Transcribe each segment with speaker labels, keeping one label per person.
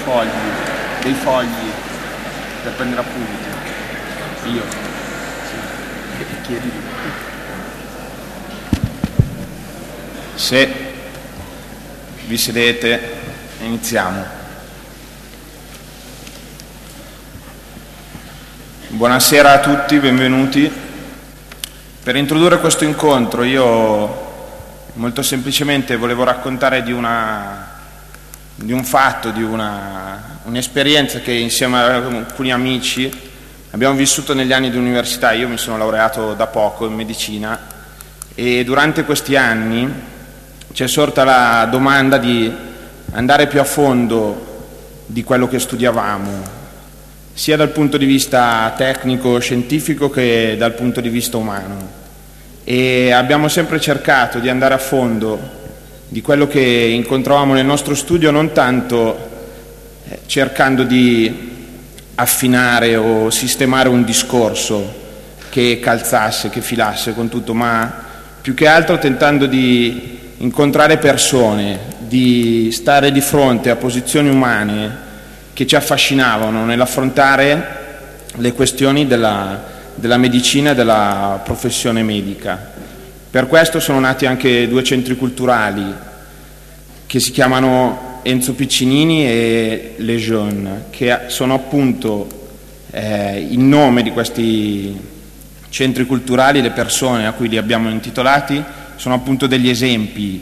Speaker 1: dei fogli per prendere appunti. Io. Sì. E chiedi. Se vi sedete, iniziamo. Buonasera a tutti, benvenuti. Per introdurre questo incontro io molto semplicemente volevo raccontare di un fatto, di un'esperienza che insieme a alcuni amici abbiamo vissuto negli anni di università. Io mi sono laureato da poco in medicina e durante questi anni ci è sorta la domanda di andare più a fondo di quello che studiavamo, sia dal punto di vista tecnico-scientifico che dal punto di vista umano. E abbiamo sempre cercato di andare a fondo di quello che incontravamo nel nostro studio, non tanto cercando di affinare o sistemare un discorso che calzasse, che filasse con tutto, ma più che altro tentando di incontrare persone, di stare di fronte a posizioni umane che ci affascinavano nell'affrontare le questioni della medicina e della professione medica. Per questo sono nati anche due centri culturali che si chiamano Enzo Piccinini e Les Jeunes, che sono appunto il nome di questi centri culturali. Le persone a cui li abbiamo intitolati sono appunto degli esempi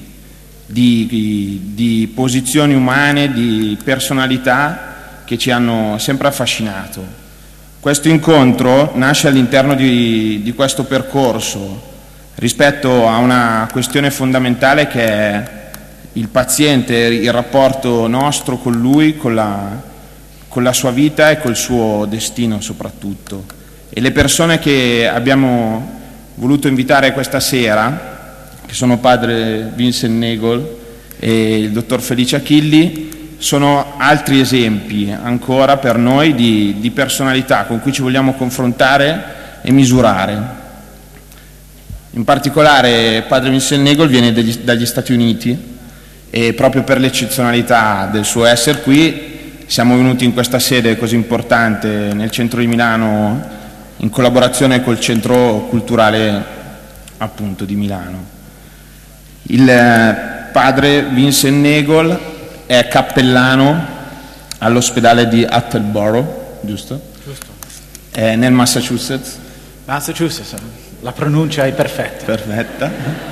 Speaker 1: di posizioni umane, di personalità che ci hanno sempre affascinato. Questo incontro nasce all'interno di questo percorso rispetto a una questione fondamentale che è il paziente, il rapporto nostro con lui, con la sua vita e col suo destino soprattutto. E le persone che abbiamo voluto invitare questa sera, che sono padre Vincent Nagel e il dottor Felice Achilli, sono altri esempi ancora per noi di personalità con cui ci vogliamo confrontare e misurare. In particolare padre Vincent Nagel viene dagli Stati Uniti e proprio per l'eccezionalità del suo essere qui siamo venuti in questa sede così importante nel centro di Milano in collaborazione col centro culturale appunto di Milano. Il padre Vincent Nagel è cappellano all'ospedale di Attleboro, giusto?
Speaker 2: Giusto.
Speaker 1: Nel Massachusetts.
Speaker 2: Massachusetts, la pronuncia è perfetta.
Speaker 1: Perfetta.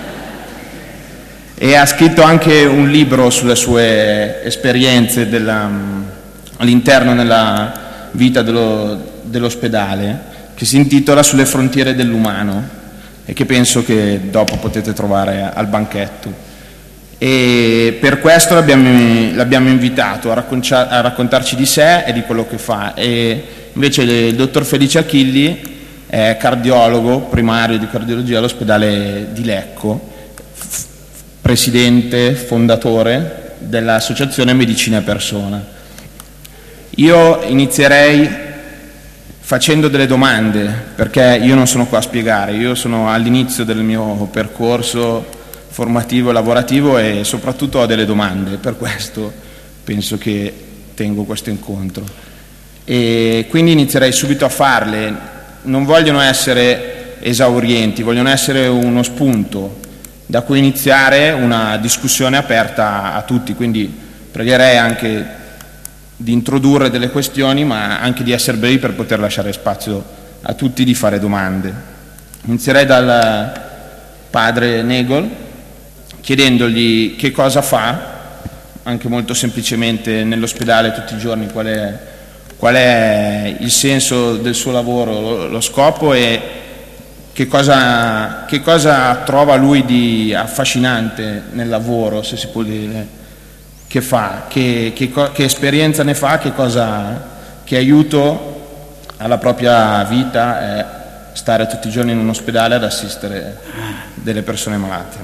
Speaker 1: E ha scritto anche un libro sulle sue esperienze all'interno della vita dell'ospedale, che si intitola Sulle frontiere dell'umano e che penso che dopo potete trovare al banchetto. E per questo l'abbiamo invitato a raccontarci di sé e di quello che fa. E invece il dottor Felice Achilli è cardiologo primario di cardiologia all'ospedale di Lecco, presidente, fondatore dell'associazione Medicina e Persona. Io inizierei facendo delle domande, perché io non sono qua a spiegare, io sono all'inizio del mio percorso formativo e lavorativo e soprattutto ho delle domande, per questo penso che tengo questo incontro. E quindi inizierei subito a farle. Non vogliono essere esaurienti, vogliono essere uno spunto da cui iniziare una discussione aperta a tutti, quindi pregherei anche di introdurre delle questioni, ma anche di essere brevi per poter lasciare spazio a tutti di fare domande. Inizierei dal padre Nagel, chiedendogli che cosa fa, anche molto semplicemente nell'ospedale tutti i giorni, qual è il senso del suo lavoro, lo scopo e che cosa trova lui di affascinante nel lavoro, se si può dire, che fa, che esperienza ne fa, che aiuto alla propria vita è stare tutti i giorni in un ospedale ad assistere delle persone malate.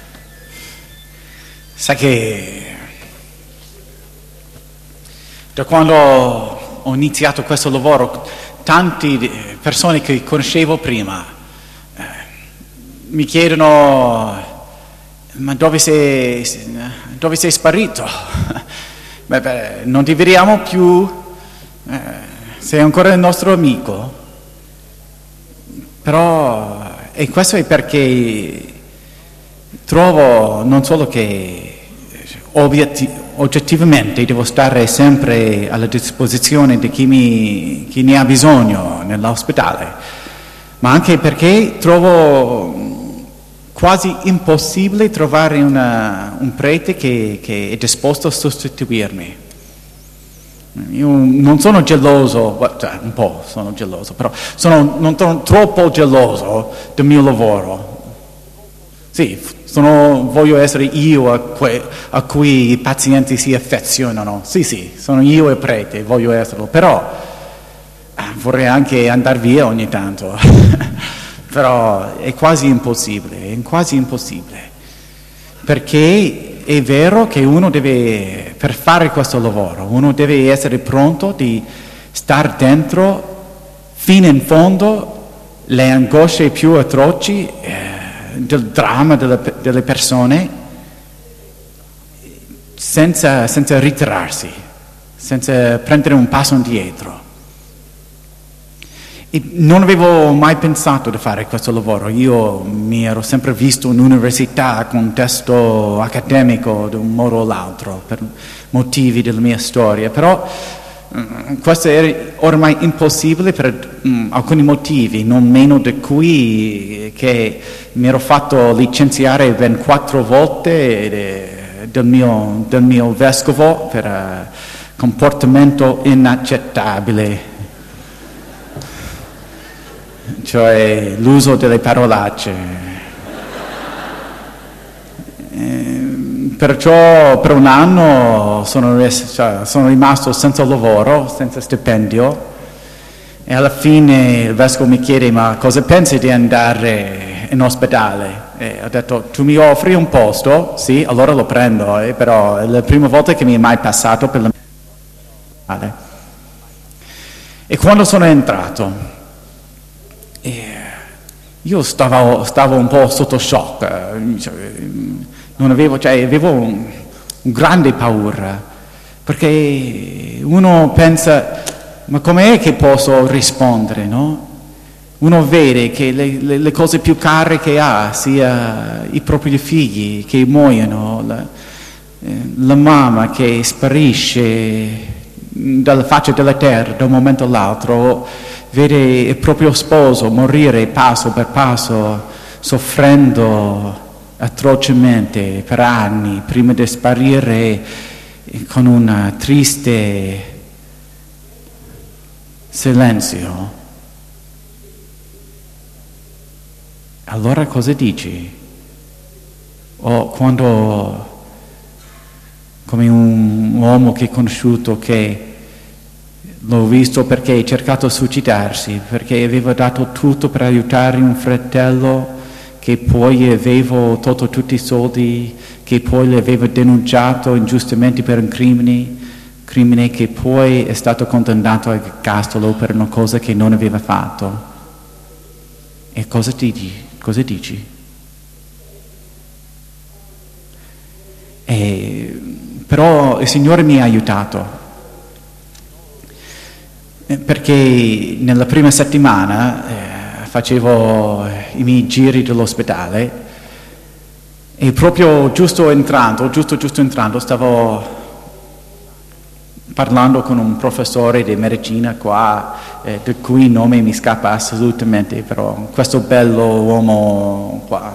Speaker 2: Sai che da quando ho iniziato questo lavoro, tante persone che conoscevo prima mi chiedono: ma dove sei sparito? non ti vediamo più, sei ancora il nostro amico. Però, e questo è perché trovo non solo che oggettivamente devo stare sempre alla disposizione di chi ne ha bisogno nell'ospedale, ma anche perché trovo quasi impossibile trovare un prete che è disposto a sostituirmi. Io non sono geloso, cioè un po' sono geloso, però non sono troppo geloso del mio lavoro. Sì, voglio essere io a cui i pazienti si affezionano. Sì, sono io il prete, voglio esserlo, però vorrei anche andare via ogni tanto. Però è quasi impossibile, perché è vero che uno deve, per fare questo lavoro, uno deve essere pronto di star dentro fino in fondo le angosce più atroci del dramma delle persone, senza ritirarsi, senza prendere un passo indietro. E non avevo mai pensato di fare questo lavoro. Io mi ero sempre visto in università con un testo accademico di un modo o l'altro per motivi della mia storia, però questo era ormai impossibile per alcuni motivi, non meno di cui che mi ero fatto licenziare ben 4 volte del mio vescovo per comportamento inaccettabile. Cioè l'uso delle parolacce. Perciò per un anno sono rimasto senza lavoro, senza stipendio, e alla fine il vescovo mi chiede: ma cosa pensi di andare in ospedale? E ho detto: tu mi offri un posto? Sì, allora lo prendo, però è la prima volta che mi è mai passato per la... E quando sono entrato, io stavo un po' sotto shock, avevo un grande paura, perché uno pensa: ma com'è che posso rispondere, no? Uno vede che le cose più care che ha, sia i propri figli che muoiono, la mamma che sparisce dalla faccia della terra da un momento all'altro, vede il proprio sposo morire passo per passo, soffrendo atrocemente per anni, prima di sparire con un triste silenzio. Allora cosa dici? O quando, come un uomo che ho conosciuto, che l'ho visto perché ha cercato di suicidarsi, perché aveva dato tutto per aiutare un fratello che poi aveva tolto tutti i soldi, che poi le aveva denunciato ingiustamente per un crimine che poi è stato condannato all'ergastolo per una cosa che non aveva fatto. E cosa dici? Però il Signore mi ha aiutato, perché nella prima settimana facevo i miei giri dell'ospedale e proprio giusto entrando stavo parlando con un professore di medicina qua, di cui il nome mi scappa assolutamente, però questo bello uomo qua.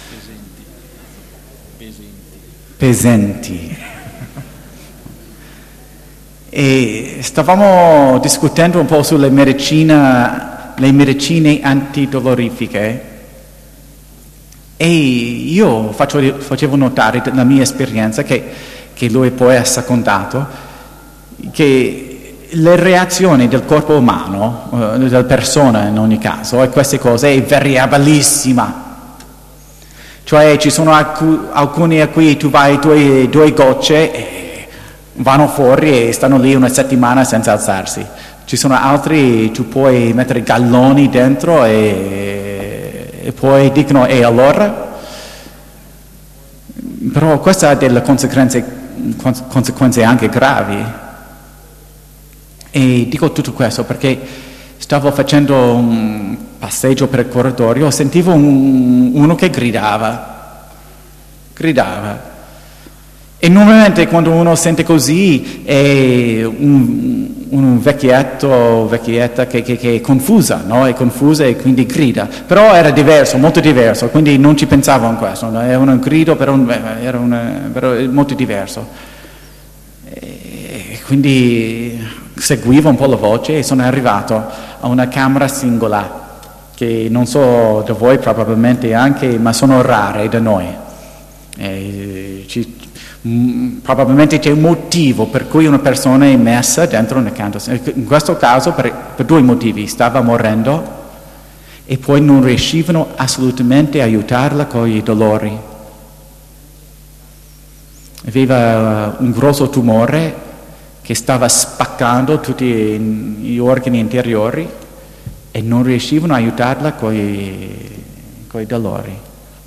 Speaker 2: Pesenti. E stavamo discutendo un po' sulle medicine antidolorifiche, e io facevo notare la mia esperienza, che lui poi ha secondato, che le reazioni del corpo umano, della persona in ogni caso, a queste cose è variabilissima. Cioè ci sono alcuni a cui tu vai due gocce e vanno fuori e stanno lì una settimana senza alzarsi. Ci sono altri, tu puoi mettere galloni dentro e poi dicono: e allora? Però questo ha delle conseguenze conseguenze anche gravi. E dico tutto questo perché stavo facendo un passeggio per il corridoio, sentivo uno che gridava. E normalmente quando uno sente così è un vecchietta che è confusa, no? È confusa e quindi grida. Però era diverso, molto diverso, quindi non ci pensavo in questo. No? Era un grido, però era molto diverso. E quindi seguivo un po' la voce e sono arrivato a una camera singola, che non so da voi probabilmente anche, ma sono rare da noi. Probabilmente c'è un motivo per cui una persona è messa dentro una camera. In questo caso per due motivi: stava morendo e poi non riuscivano assolutamente a aiutarla con i dolori. Aveva un grosso tumore che stava spaccando tutti gli organi interiori e non riuscivano a aiutarla con i dolori.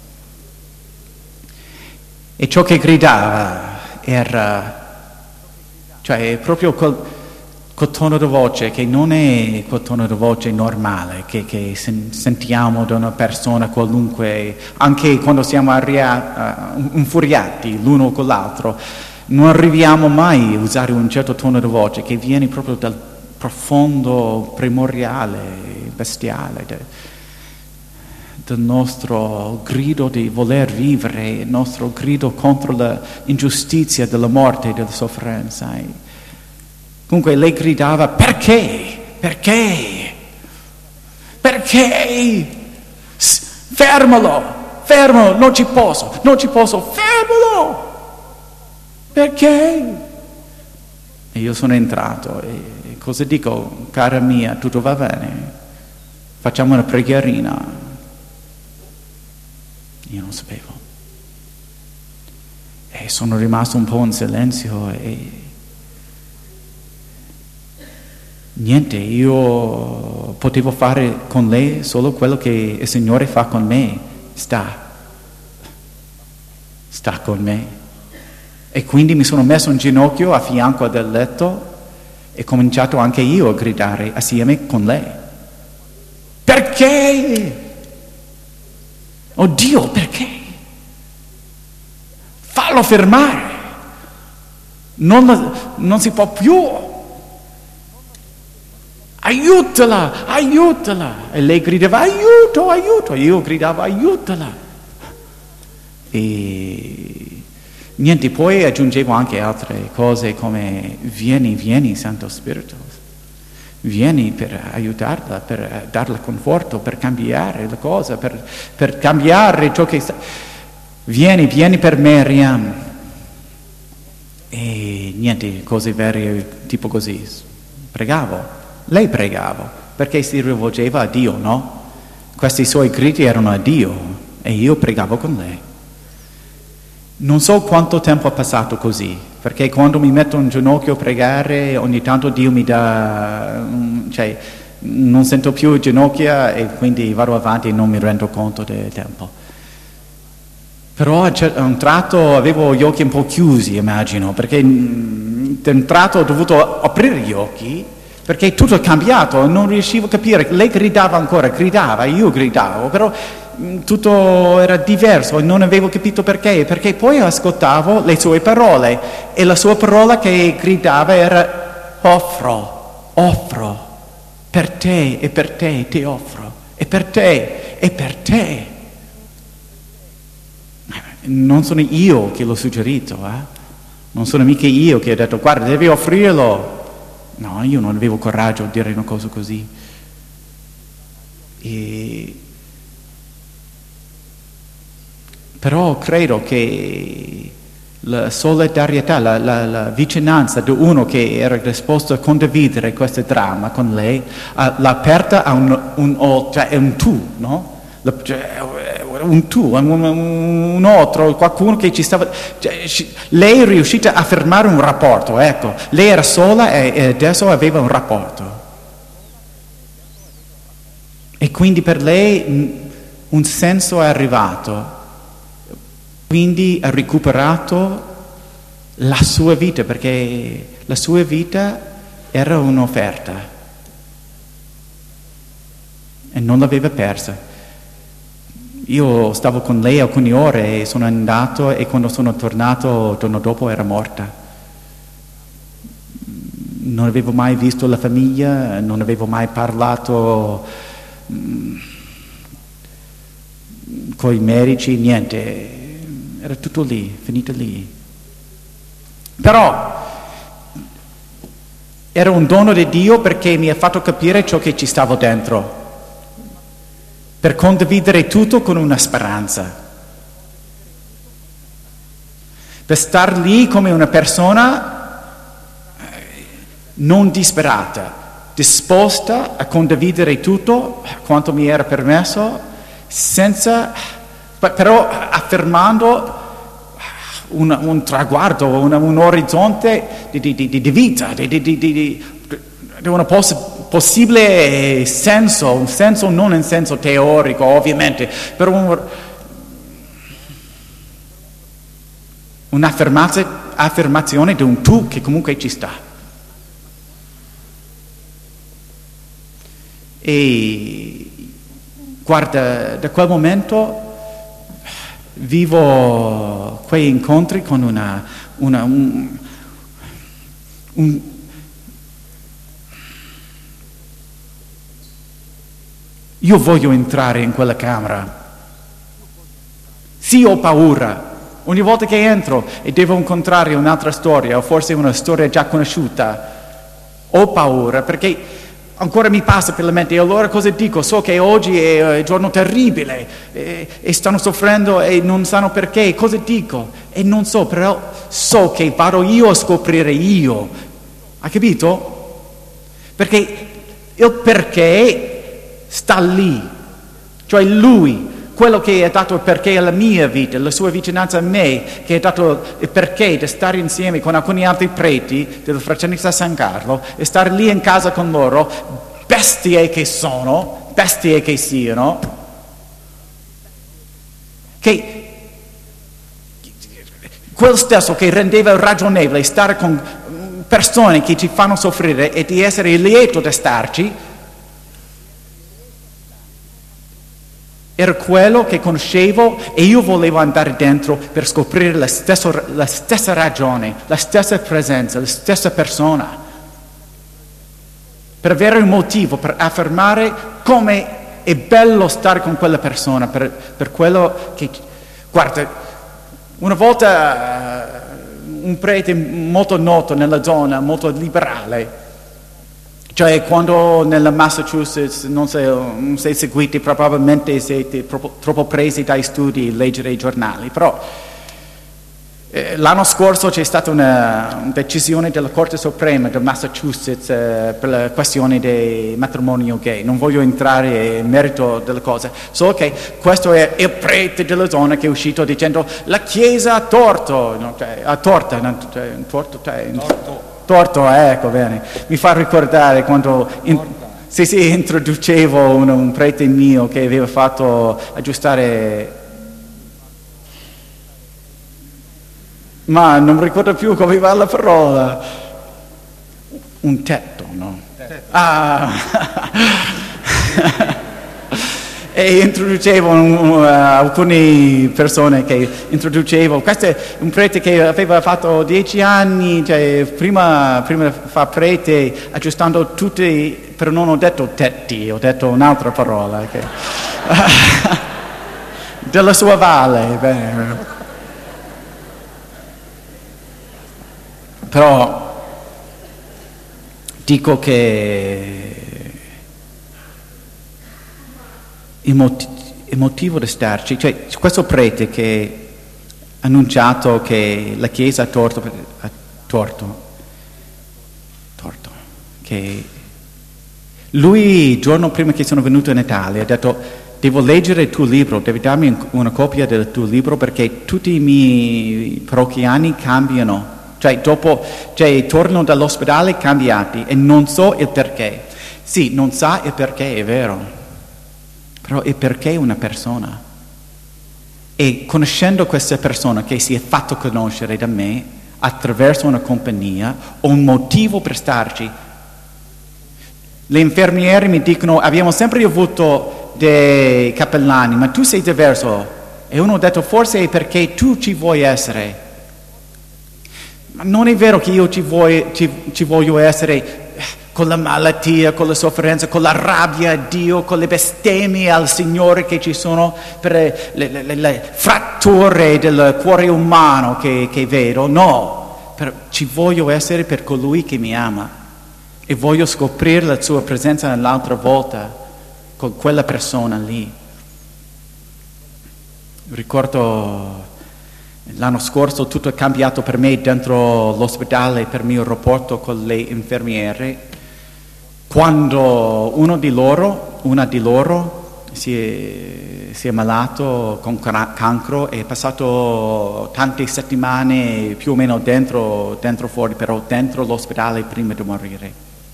Speaker 2: E ciò che gridava era, cioè proprio col tono di voce che non è quel tono di voce normale che sentiamo da una persona qualunque, anche quando siamo infuriati l'uno con l'altro. Non arriviamo mai a usare un certo tono di voce che viene proprio dal profondo, primordiale, bestiale del nostro grido di voler vivere, il nostro grido contro l'ingiustizia della morte e della sofferenza. Comunque lei gridava: perché? Fermalo, non ci posso, fermalo! Perché? E io sono entrato e cosa dico? Cara mia, tutto va bene? Facciamo una preghierina. Io non sapevo. E sono rimasto un po' in silenzio e niente, io potevo fare con lei solo quello che il Signore fa con me. Sta con me. E quindi mi sono messo in ginocchio a fianco del letto e ho cominciato anche io a gridare assieme con lei. Perché? Oddio, perché? Fallo fermare. Non si può più. Aiutala. E lei gridava aiuto. Io gridavo aiutala. E niente, poi aggiungevo anche altre cose come vieni Santo Spirito. Vieni per aiutarla, per darle conforto, per cambiare le cose, per cambiare ciò che sta. Vieni per Miriam. E niente, cose vere tipo così. Lei pregava, perché si rivolgeva a Dio, no? Questi suoi gridi erano a Dio e io pregavo con lei. Non so quanto tempo è passato così, perché quando mi metto in ginocchio a pregare ogni tanto Dio mi dà, non sento più ginocchia e quindi vado avanti e non mi rendo conto del tempo. Però a un tratto avevo gli occhi un po' chiusi, immagino, perché da un tratto ho dovuto aprire gli occhi perché tutto è cambiato, non riuscivo a capire. Lei gridava, io gridavo, però tutto era diverso e non avevo capito perché poi ascoltavo le sue parole e la sua parola che gridava era offro, per te e per te ti offro, e per te e per te. Non sono io che l'ho suggerito, non sono mica io che ho detto guarda devi offrirlo. No, io non avevo coraggio di dire una cosa così. Però credo che la solidarietà, la vicinanza di uno che era disposto a condividere questo dramma con lei, l'ha aperta a un tu, no? Un altro, qualcuno che ci stava. Lei è riuscita a fermare un rapporto, ecco. Lei era sola e adesso aveva un rapporto. E quindi per lei un senso è arrivato. Quindi ha recuperato la sua vita, perché la sua vita era un'offerta e non l'aveva persa. Io stavo con lei alcune ore e sono andato, e quando sono tornato il giorno dopo era morta. Non avevo mai visto la famiglia, non avevo mai parlato con i medici, niente, era tutto lì, finito lì. Però era un dono di Dio, perché mi ha fatto capire ciò che ci stavo dentro, per condividere tutto con una speranza, per star lì come una persona non disperata, disposta a condividere tutto quanto mi era permesso, però affermando un traguardo, un orizzonte di vita, di un possibile senso, un senso non in senso teorico ovviamente, però un'affermazione di un tu che comunque ci sta. E guarda, da quel momento vivo quei incontri con io voglio entrare in quella camera. Sì, ho paura. Ogni volta che entro e devo incontrare un'altra storia, o forse una storia già conosciuta, ho paura, perché ancora mi passa per la mente. E allora cosa dico? So che oggi è un giorno terribile e stanno soffrendo e non sanno perché. Cosa dico? E non so, però so che vado io a scoprire io. Hai capito? Perché il perché sta lì. Cioè lui, quello che ha dato il perché alla mia vita, la sua vicinanza a me, che ha dato il perché di stare insieme con alcuni altri preti della Fraternità San Carlo e stare lì in casa con loro, bestie che sono, bestie che siano, che quel stesso che rendeva ragionevole stare con persone che ci fanno soffrire e di essere lieto di starci, era quello che conoscevo e io volevo andare dentro per scoprire la stessa ragione, la stessa presenza, la stessa persona. Per avere un motivo, per affermare come è bello stare con quella persona, per quello che... Guarda, una volta un prete molto noto nella zona, molto liberale, cioè quando nella Massachusetts, non sei seguiti, probabilmente siete troppo presi dai studi, leggere i giornali, però l'anno scorso c'è stata una decisione della Corte Suprema del Massachusetts per la questione del matrimonio gay. Non voglio entrare in merito delle cose, so che questo è il prete della zona che è uscito dicendo la Chiesa ha torto, no, cioè, ha torta, no, cioè, torto, ecco, bene. Mi fa ricordare quando introducevo un prete mio che aveva fatto aggiustare, ma non ricordo più come va la parola, un tetto, no? Ah! E introducevo alcune persone che introducevo. Questo è un prete che aveva fatto 10 anni, cioè prima fa prete aggiustando tutti, però non ho detto tetti, ho detto un'altra parola che della sua valle. Bene. Però dico che il motivo di starci, cioè questo prete che ha annunciato che la Chiesa ha torto, che lui il giorno prima che sono venuto in Italia ha detto devo leggere il tuo libro, devi darmi una copia del tuo libro perché tutti i miei parrocchiani cambiano, cioè tornano dall'ospedale cambiati e non so il perché. Sì, non sa il perché, è vero. Però è perché una persona. E conoscendo questa persona che si è fatto conoscere da me, attraverso una compagnia o un motivo per starci. Le infermiere mi dicono, abbiamo sempre avuto dei cappellani, ma tu sei diverso. E uno ha detto, forse è perché tu ci vuoi essere. Ma non è vero che io ci voglio essere con la malattia, con la sofferenza, con la rabbia a Dio, con le bestemmie al Signore che ci sono, per le fratture del cuore umano che vedo. No, ci voglio essere per colui che mi ama e voglio scoprire la sua presenza nell'altra volta con quella persona lì. Ricordo l'anno scorso tutto è cambiato per me dentro l'ospedale per il mio rapporto con le infermiere. Quando una di loro si è ammalato con cancro, è passato tante settimane più o meno dentro fuori, però dentro l'ospedale prima di morire.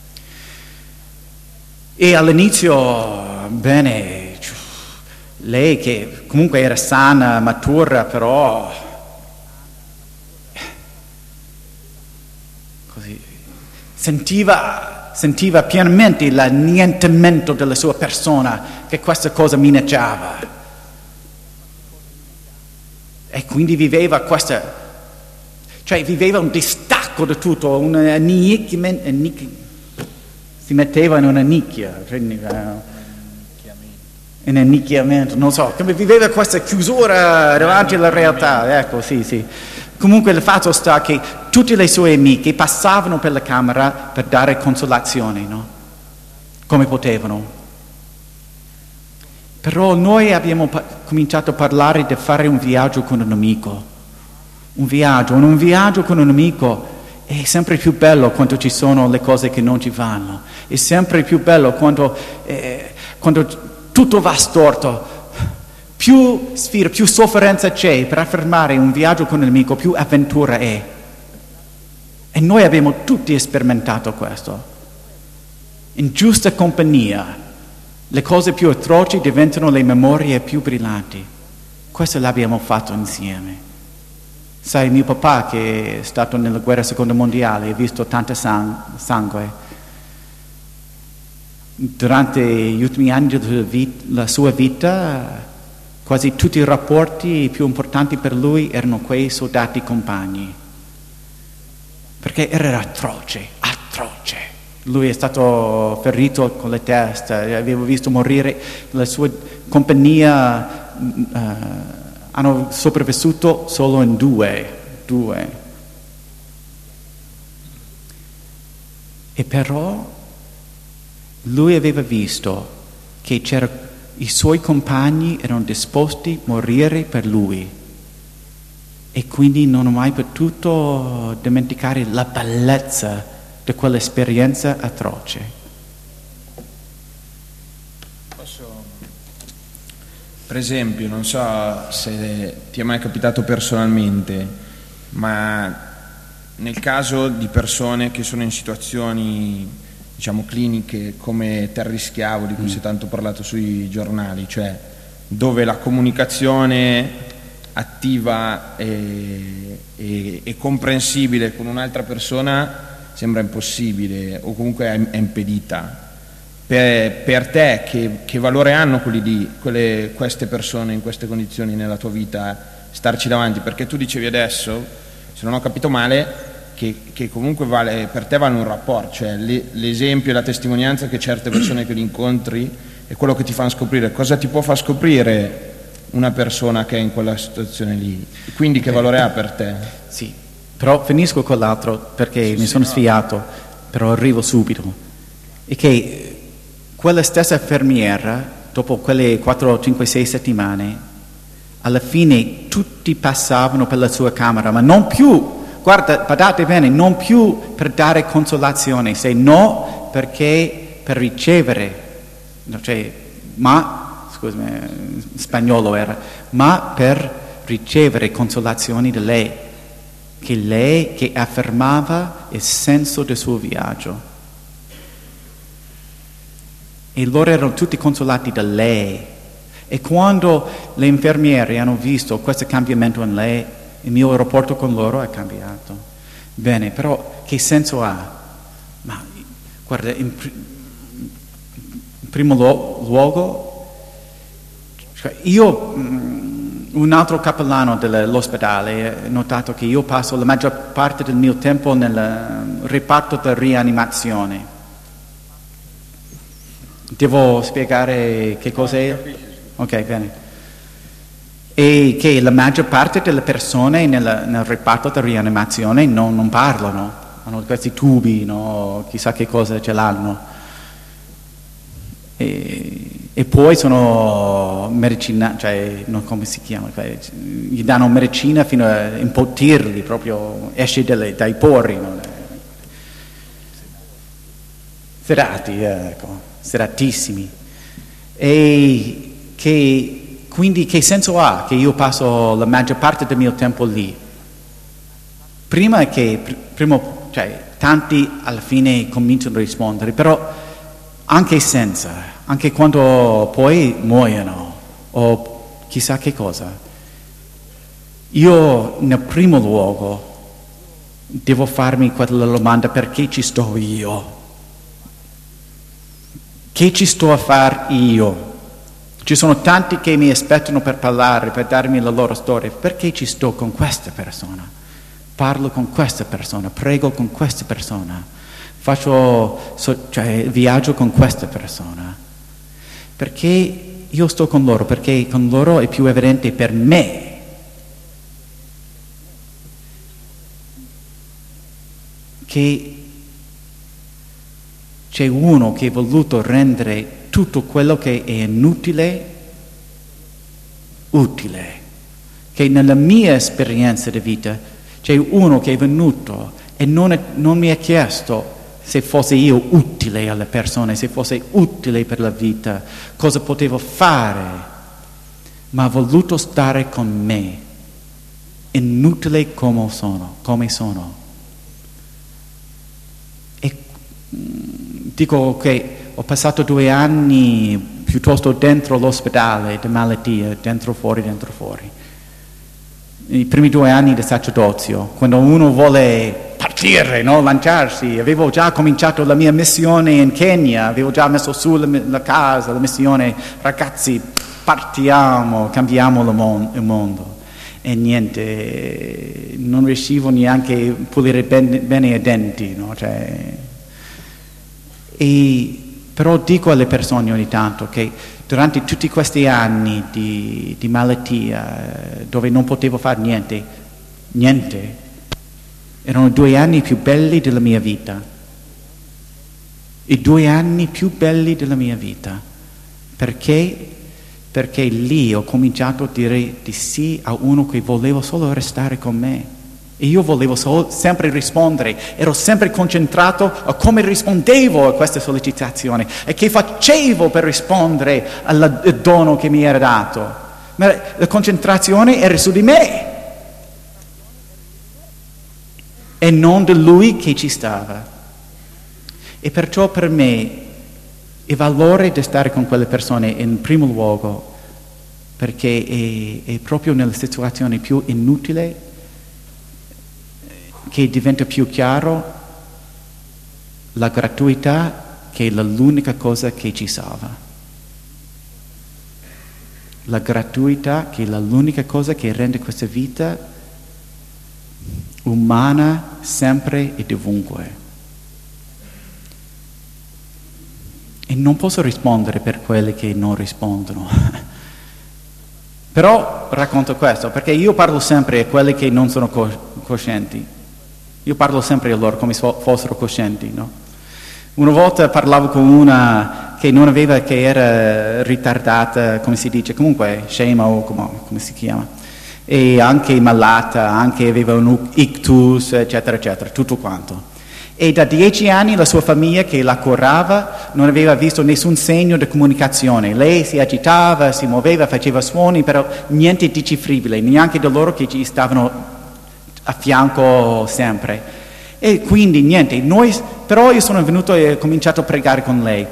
Speaker 2: E all'inizio, bene, lei che comunque era sana, matura, però così sentiva pienamente l'annientamento della sua persona, che questa cosa minacciava. E quindi viveva un distacco da tutto, un annichiamento, si metteva in una nicchia, in annichiamento, non so, come viveva questa chiusura davanti alla realtà, ecco, sì. Comunque il fatto sta che tutte le sue amiche passavano per la camera per dare consolazione, no? Come potevano. Però noi abbiamo cominciato a parlare di fare un viaggio con un amico. Un viaggio con un amico è sempre più bello quando ci sono le cose che non ci vanno. È sempre più bello quando tutto va storto. Più sfida, più sofferenza c'è per affermare un viaggio con un amico, più avventura è. E noi abbiamo tutti sperimentato questo. In giusta compagnia, le cose più atroci diventano le memorie più brillanti. Questo l'abbiamo fatto insieme. Sai, mio papà, che è stato nella guerra seconda mondiale, ha visto tanto sangue. Durante gli ultimi anni della sua vita, quasi tutti i rapporti più importanti per lui erano quei soldati compagni. Perché era atroce. Lui è stato ferito con la testa, avevo visto morire la sua compagnia, hanno sopravvissuto solo in due. E però lui aveva visto che i suoi compagni erano disposti a morire per lui e quindi non ho mai potuto dimenticare la bellezza di quell'esperienza atroce.
Speaker 1: Per esempio, non so se ti è mai capitato personalmente, ma nel caso di persone che sono in situazioni, diciamo, cliniche come Terry Schiavo, di cui si è tanto parlato sui giornali, cioè dove la comunicazione attiva e comprensibile con un'altra persona sembra impossibile o comunque è impedita. Per te che valore hanno queste persone in queste condizioni nella tua vita, starci davanti? Perché tu dicevi adesso, se non ho capito male, che comunque per te vale un rapporto, cioè l'esempio e la testimonianza che certe persone che li incontri è quello che ti fanno scoprire cosa ti può far scoprire una persona che è in quella situazione lì, quindi che valore ha per te?
Speaker 2: Sì, però finisco con l'altro perché mi sono sfiato, però arrivo subito. E che quella stessa infermiera, dopo quelle 4, 5, 6 settimane, alla fine tutti passavano per la sua camera, ma non più, guardate bene, non più per dare consolazione, se no perché per ricevere, cioè, scusami, in spagnolo era, ma per ricevere consolazioni da lei che affermava il senso del suo viaggio. E loro erano tutti consolati da lei. E quando le infermiere hanno visto questo cambiamento in lei, il mio rapporto con loro è cambiato. Bene, però che senso ha? Ma guarda, in primo luogo, cioè io, un altro cappellano dell'ospedale, ha notato che io passo la maggior parte del mio tempo nel reparto di rianimazione. Devo spiegare che cos'è? Ok, bene. E che la maggior parte delle persone nel reparto di rianimazione non parlano, hanno questi tubi, no? Chissà che cosa ce l'hanno. E poi sono medicina, cioè non come si chiama, cioè, gli danno medicina fino a impottirli, proprio esce dai pori. No? Sedati, ecco, sedatissimi. E quindi che senso ha che io passo la maggior parte del mio tempo lì? Prima cioè, tanti alla fine cominciano a rispondere, però anche senza, anche quando poi muoiono o chissà che cosa. Io nel primo luogo devo farmi quella domanda: perché ci sto io? Che ci sto a fare io? Ci sono tanti che mi aspettano per parlare, per darmi la loro storia. Perché ci sto con questa persona? Parlo con questa persona, prego con questa persona, viaggio con questa persona. Perché io sto con loro? Perché con loro è più evidente per me che c'è uno che ha voluto rendere tutto quello che è inutile, utile. Che nella mia esperienza di vita c'è uno che è venuto e non mi ha chiesto se fosse io utile alle persone, se fosse utile per la vita, cosa potevo fare, ma ha voluto stare con me, inutile come sono. E dico che ho passato 2 anni piuttosto dentro l'ospedale di malattia, dentro fuori. I primi 2 anni di sacerdozio, quando uno vuole partire, no? Lanciarsi, avevo già cominciato la mia missione in Kenya, avevo già messo su la casa, la missione, ragazzi, partiamo, cambiamo il mondo. E niente, non riuscivo neanche a pulire bene i denti, no? Però dico alle persone ogni tanto che durante tutti questi anni di malattia, dove non potevo fare niente, erano 2 anni più belli della mia vita. I 2 anni più belli della mia vita. Perché? Perché lì ho cominciato a dire di sì a uno che voleva solo restare con me. E io volevo sempre rispondere, ero sempre concentrato a come rispondevo a queste sollecitazioni e che facevo per rispondere al dono che mi era dato. Ma la concentrazione era su di me e non di lui che ci stava. E perciò per me il valore di stare con quelle persone in primo luogo, perché è proprio nella situazione più inutile che diventa più chiaro la gratuità, che è l'unica cosa che ci salva. La gratuità, che è l'unica cosa che rende questa vita umana sempre e dovunque. E non posso rispondere per quelli che non rispondono. Però racconto questo, perché io parlo sempre a quelli che non sono coscienti. Io parlo sempre a loro come se fossero coscienti, no? Una volta parlavo con una che non aveva, che era ritardata, come si dice, comunque scema o come si chiama, e anche malata, anche aveva un ictus, eccetera, eccetera, tutto quanto. E da 10 anni la sua famiglia che la curava non aveva visto nessun segno di comunicazione. Lei si agitava, si muoveva, faceva suoni, però niente di decifribile, neanche di loro che ci stavano a fianco sempre. E quindi niente, però io sono venuto e ho cominciato a pregare con lei,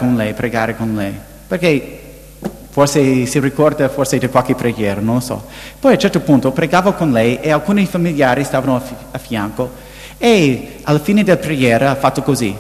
Speaker 2: perché forse si ricorda forse di qualche preghiera, non lo so. Poi a un certo punto pregavo con lei e alcuni familiari stavano a fianco E alla fine della preghiera ha fatto così.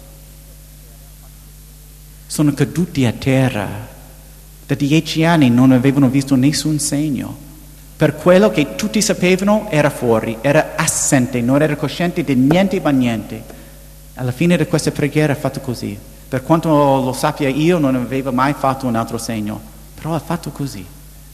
Speaker 2: Sono caduti a terra. Da 10 anni non avevano visto nessun segno. Per quello che tutti sapevano era fuori, era assente, non era cosciente di niente ma niente. Alla fine di questa preghiera ha fatto così. Per quanto lo sappia io, non aveva mai fatto un altro segno, però ha fatto così.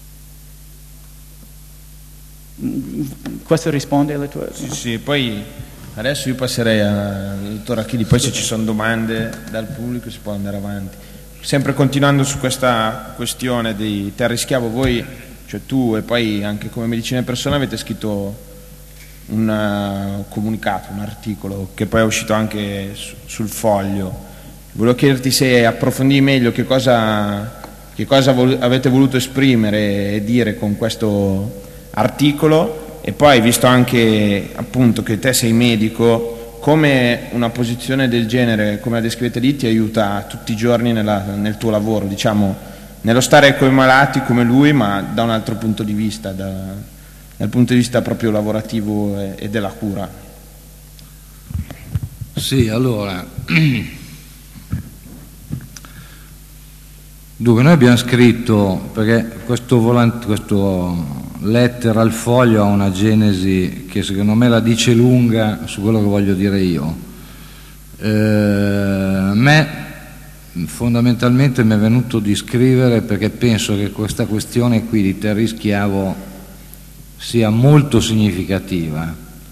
Speaker 2: Questo risponde alle tue...
Speaker 1: Sì, poi adesso io passerei al dottor Achilli, poi se ci sono domande dal pubblico si può andare avanti. Sempre continuando su questa questione di terra schiavo, voi, cioè tu e poi anche come Medicina Persona avete scritto un comunicato, un articolo che poi è uscito anche sul Foglio. Volevo chiederti se approfondì meglio che cosa avete voluto esprimere e dire con questo articolo, e poi visto anche appunto che te sei medico, come una posizione del genere come la descrivete lì ti aiuta tutti i giorni nel tuo lavoro, diciamo, nello stare con i malati come lui, ma da un altro punto di vista, dal punto di vista proprio lavorativo e della cura.
Speaker 3: Sì, allora dunque noi abbiamo scritto, perché questo lettera al Foglio ha una genesi che secondo me la dice lunga su quello che voglio dire io. A me fondamentalmente mi è venuto di scrivere perché penso che questa questione qui di terra schiavo sia molto significativa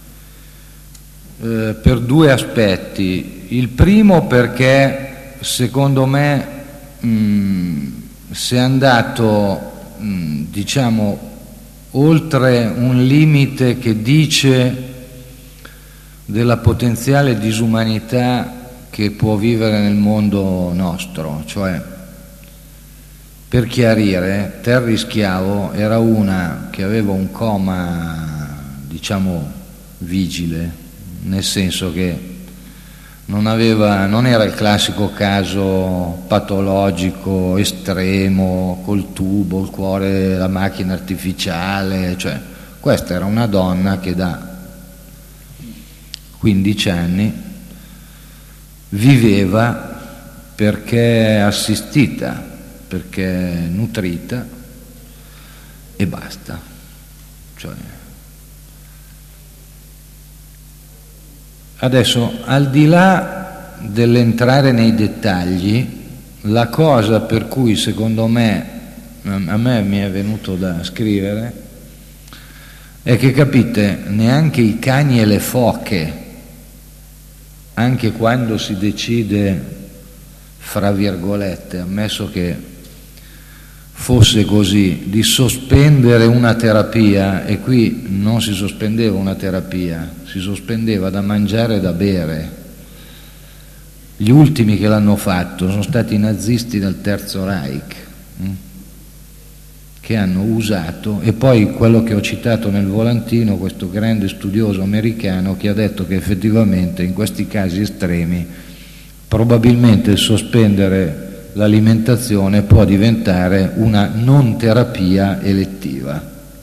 Speaker 3: per due aspetti. Il primo perché secondo me si è andato diciamo oltre un limite che dice della potenziale disumanità che può vivere nel mondo nostro, cioè, per chiarire, Terry Schiavo era una che aveva un coma, diciamo, vigile, nel senso che non era il classico caso patologico estremo col tubo, il cuore, la macchina artificiale, cioè questa era una donna che da 15 anni viveva perché assistita, perché nutrita e basta, cioè. Adesso, al di là dell'entrare nei dettagli, la cosa per cui secondo me, a me mi è venuto da scrivere, è che capite, neanche i cani e le foche, anche quando si decide, fra virgolette, ammesso che fosse così, di sospendere una terapia, e qui non si sospendeva una terapia, si sospendeva da mangiare e da bere. Gli ultimi che l'hanno fatto sono stati i nazisti del Terzo Reich, che hanno usato, e poi quello che ho citato nel volantino, questo grande studioso americano che ha detto che effettivamente in questi casi estremi probabilmente il sospendere l'alimentazione può diventare una non terapia elettiva.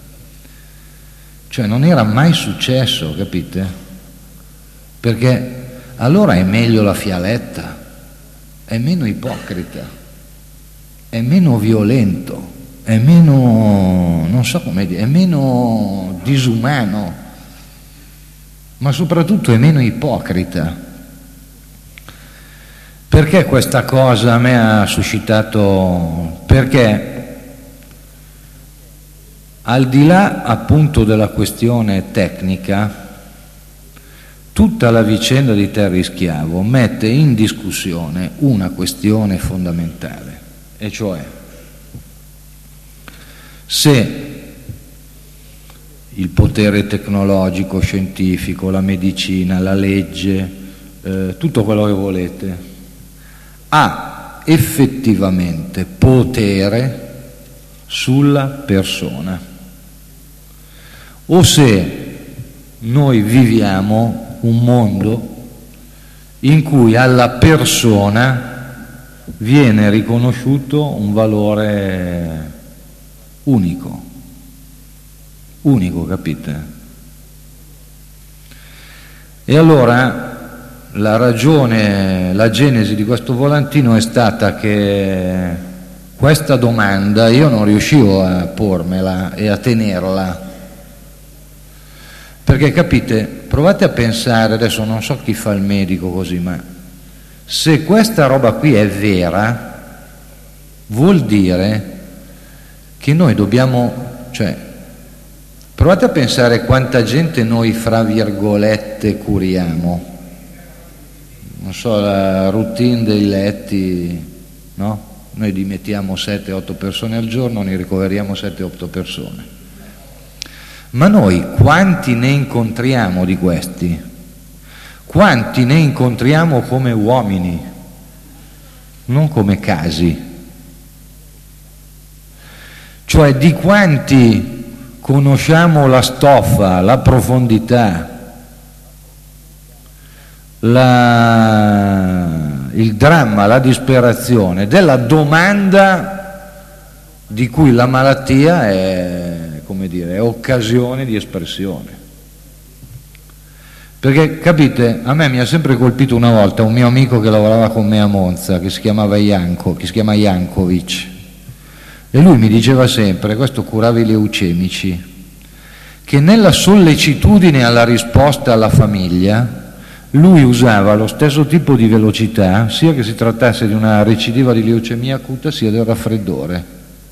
Speaker 3: Cioè non era mai successo, capite? Perché allora è meglio la fialetta, è meno ipocrita, è meno violento, è meno, non so come dire, è meno disumano, ma soprattutto è meno ipocrita. Perché questa cosa a me ha suscitato? Perché al di là appunto della questione tecnica, tutta la vicenda di Terry Schiavo mette in discussione una questione fondamentale, e cioè se il potere tecnologico, scientifico, la medicina, la legge, tutto quello che volete, ha effettivamente potere sulla persona, o se noi viviamo un mondo in cui alla persona viene riconosciuto un valore unico, capite? E allora la ragione, la genesi di questo volantino è stata che questa domanda io non riuscivo a pormela e a tenerla, perché capite, provate a pensare, adesso non so chi fa il medico così, ma se questa roba qui è vera, vuol dire che noi dobbiamo, cioè, provate a pensare quanta gente noi fra virgolette curiamo. Non so, la routine dei letti, no? Noi dimettiamo 7-8 persone al giorno, ne ricoveriamo 7-8 persone. Ma noi quanti ne incontriamo di questi? Quanti ne incontriamo come uomini, non come casi? Cioè di quanti conosciamo la stoffa, la profondità, il dramma, la disperazione della domanda di cui la malattia è, come dire, è occasione di espressione. Perché capite, a me mi ha sempre colpito una volta un mio amico che lavorava con me a Monza, che si chiama Jankovic, e lui mi diceva sempre, questo curava i leucemici, che nella sollecitudine alla risposta alla famiglia lui usava lo stesso tipo di velocità, sia che si trattasse di una recidiva di leucemia acuta sia del raffreddore,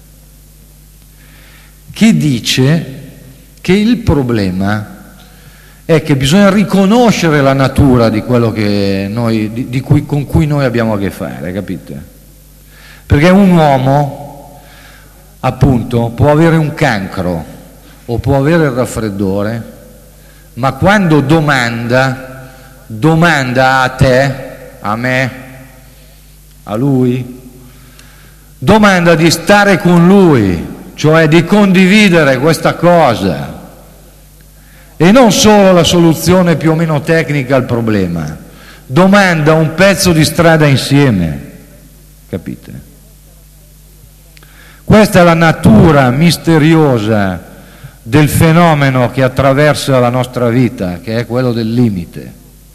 Speaker 3: che dice che il problema è che bisogna riconoscere la natura di quello che noi, con cui noi abbiamo a che fare, capite? Perché un uomo, appunto, può avere un cancro o può avere il raffreddore, ma quando domanda a te, a me, a lui, domanda di stare con lui, cioè di condividere questa cosa e non solo la soluzione più o meno tecnica al problema, domanda un pezzo di strada insieme, capite? Questa è la natura misteriosa del fenomeno che attraversa la nostra vita, che è quello del limite.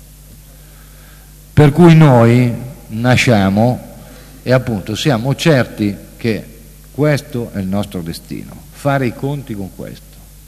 Speaker 3: Per cui noi nasciamo e appunto siamo certi che questo è il nostro destino, fare i conti con questo.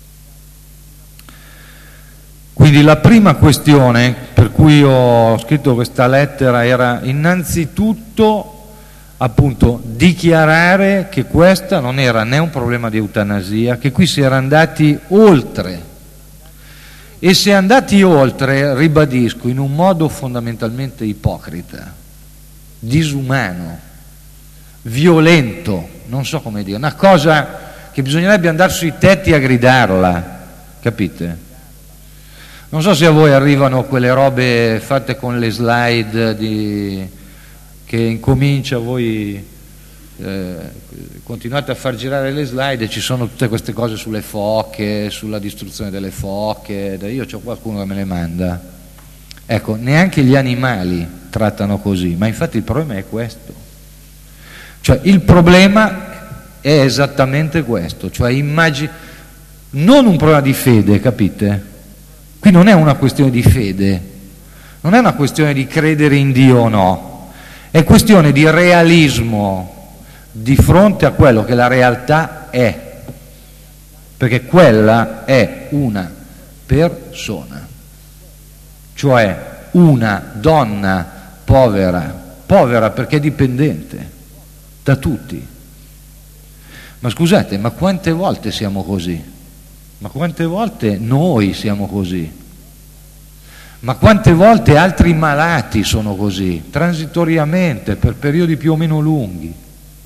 Speaker 3: Quindi la prima questione per cui ho scritto questa lettera era innanzitutto appunto dichiarare che questa non era né un problema di eutanasia, che qui si era andati oltre. E si è andati oltre, ribadisco, in un modo fondamentalmente ipocrita, disumano, violento, non so come dire, una cosa che bisognerebbe andare sui tetti a gridarla, capite? Non so se a voi arrivano quelle robe fatte con le slide che incomincia voi... continuate a far girare le slide e ci sono tutte queste cose sulle foche, sulla distruzione delle foche, io c'ho qualcuno che me le manda, ecco, neanche gli animali trattano così, ma infatti il problema è questo, cioè il problema è esattamente questo, cioè non un problema di fede, capite? Qui non è una questione di fede, non è una questione di credere in Dio o no, è questione di realismo di fronte a quello che la realtà è, perché quella è una persona, cioè una donna povera perché è dipendente da tutti. Ma scusate, ma quante volte siamo così? Ma quante volte noi siamo così? Ma quante volte altri malati sono così, transitoriamente, per periodi più o meno lunghi?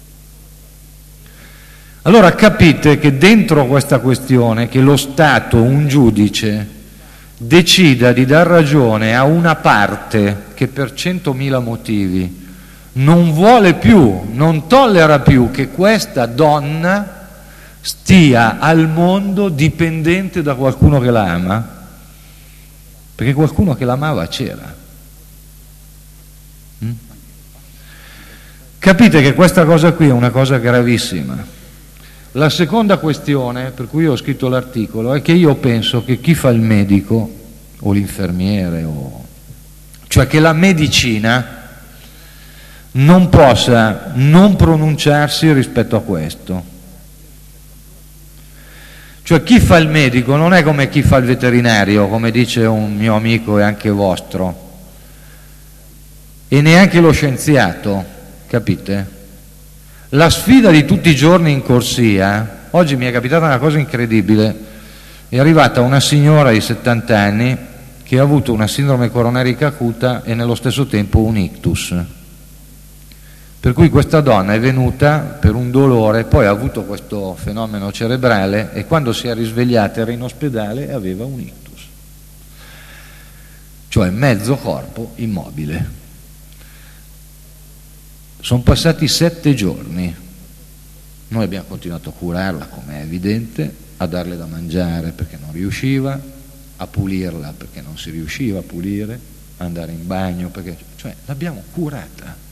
Speaker 3: Allora capite che dentro questa questione che lo Stato, un giudice, decida di dar ragione a una parte che per 100.000 motivi non vuole più, non tollera più che questa donna stia al mondo dipendente da qualcuno che la ama, perché qualcuno che l'amava c'era. Capite che questa cosa qui è una cosa gravissima. La seconda questione per cui ho scritto l'articolo è che io penso che chi fa il medico o l'infermiere, cioè che la medicina non possa non pronunciarsi rispetto a questo. Cioè chi fa il medico non è come chi fa il veterinario, come dice un mio amico e anche vostro, e neanche lo scienziato, capite? La sfida di tutti i giorni in corsia, oggi mi è capitata una cosa incredibile, è arrivata una signora di 70 anni che ha avuto una sindrome coronarica acuta e nello stesso tempo un ictus. Per cui questa donna è venuta per un dolore, poi ha avuto questo fenomeno cerebrale e quando si è risvegliata era in ospedale e aveva un ictus. Cioè mezzo corpo immobile. Sono passati 7 giorni. Noi abbiamo continuato a curarla, come è evidente, a darle da mangiare perché non riusciva, a pulirla perché non si riusciva a pulire, a andare in bagno perché... cioè l'abbiamo curata.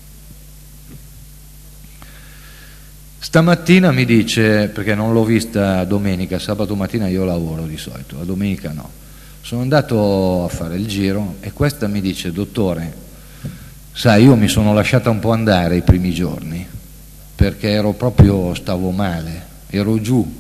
Speaker 3: Stamattina mi dice, perché non l'ho vista domenica, sabato mattina io lavoro di solito, la domenica no, sono andato a fare il giro e questa mi dice: dottore, sai, io mi sono lasciata un po' andare i primi giorni perché stavo male, ero giù,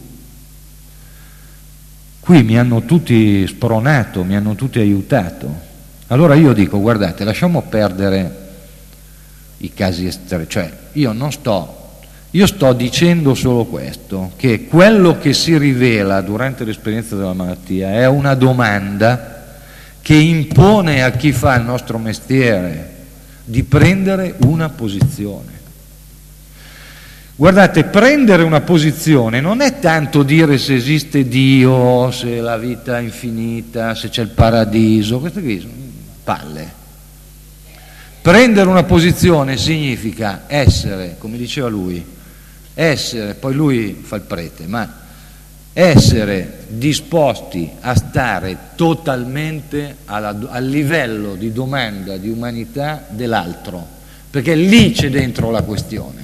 Speaker 3: qui mi hanno tutti spronato, mi hanno tutti aiutato. Allora io dico: guardate, lasciamo perdere i casi estremi, cioè io sto dicendo solo questo, che quello che si rivela durante l'esperienza della malattia è una domanda che impone a chi fa il nostro mestiere di prendere una posizione. Guardate, prendere una posizione non è tanto dire se esiste Dio, se la vita è infinita, se c'è il paradiso, queste qui sono palle. Prendere una posizione significa essere, come diceva lui, poi lui fa il prete, ma essere disposti a stare totalmente al livello di domanda di umanità dell'altro, perché lì c'è dentro la questione.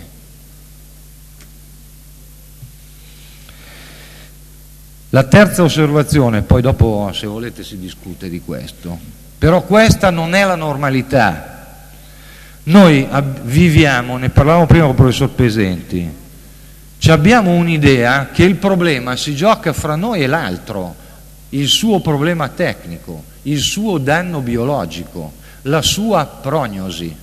Speaker 3: La terza osservazione, poi dopo se volete si discute di questo, però questa non è la normalità. Noi viviamo, ne parlavamo prima con il professor Pesenti, abbiamo un'idea che il problema si gioca fra noi e l'altro, il suo problema tecnico, il suo danno biologico, la sua prognosi.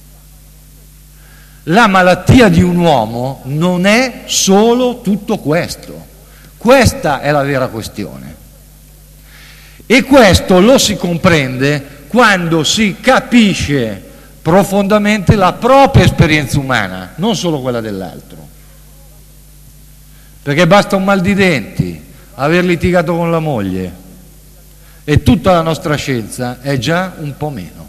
Speaker 3: La malattia di un uomo non è solo tutto questo, questa è la vera questione. E questo lo si comprende quando si capisce profondamente la propria esperienza umana, non solo quella dell'altro. Perché basta un mal di denti, aver litigato con la moglie e tutta la nostra scienza è già un po' meno.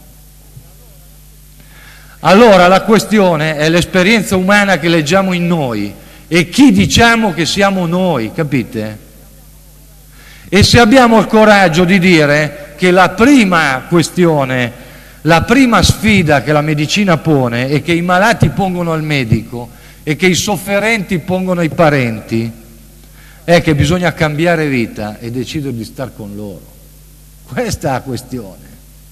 Speaker 3: Allora la questione è l'esperienza umana che leggiamo in noi e chi diciamo che siamo noi, capite? E se abbiamo il coraggio di dire che la prima questione, la prima sfida che la medicina pone e che i malati pongono al medico e che i sofferenti pongono ai parenti è che bisogna cambiare vita e decidere di star con loro. Questa è la questione.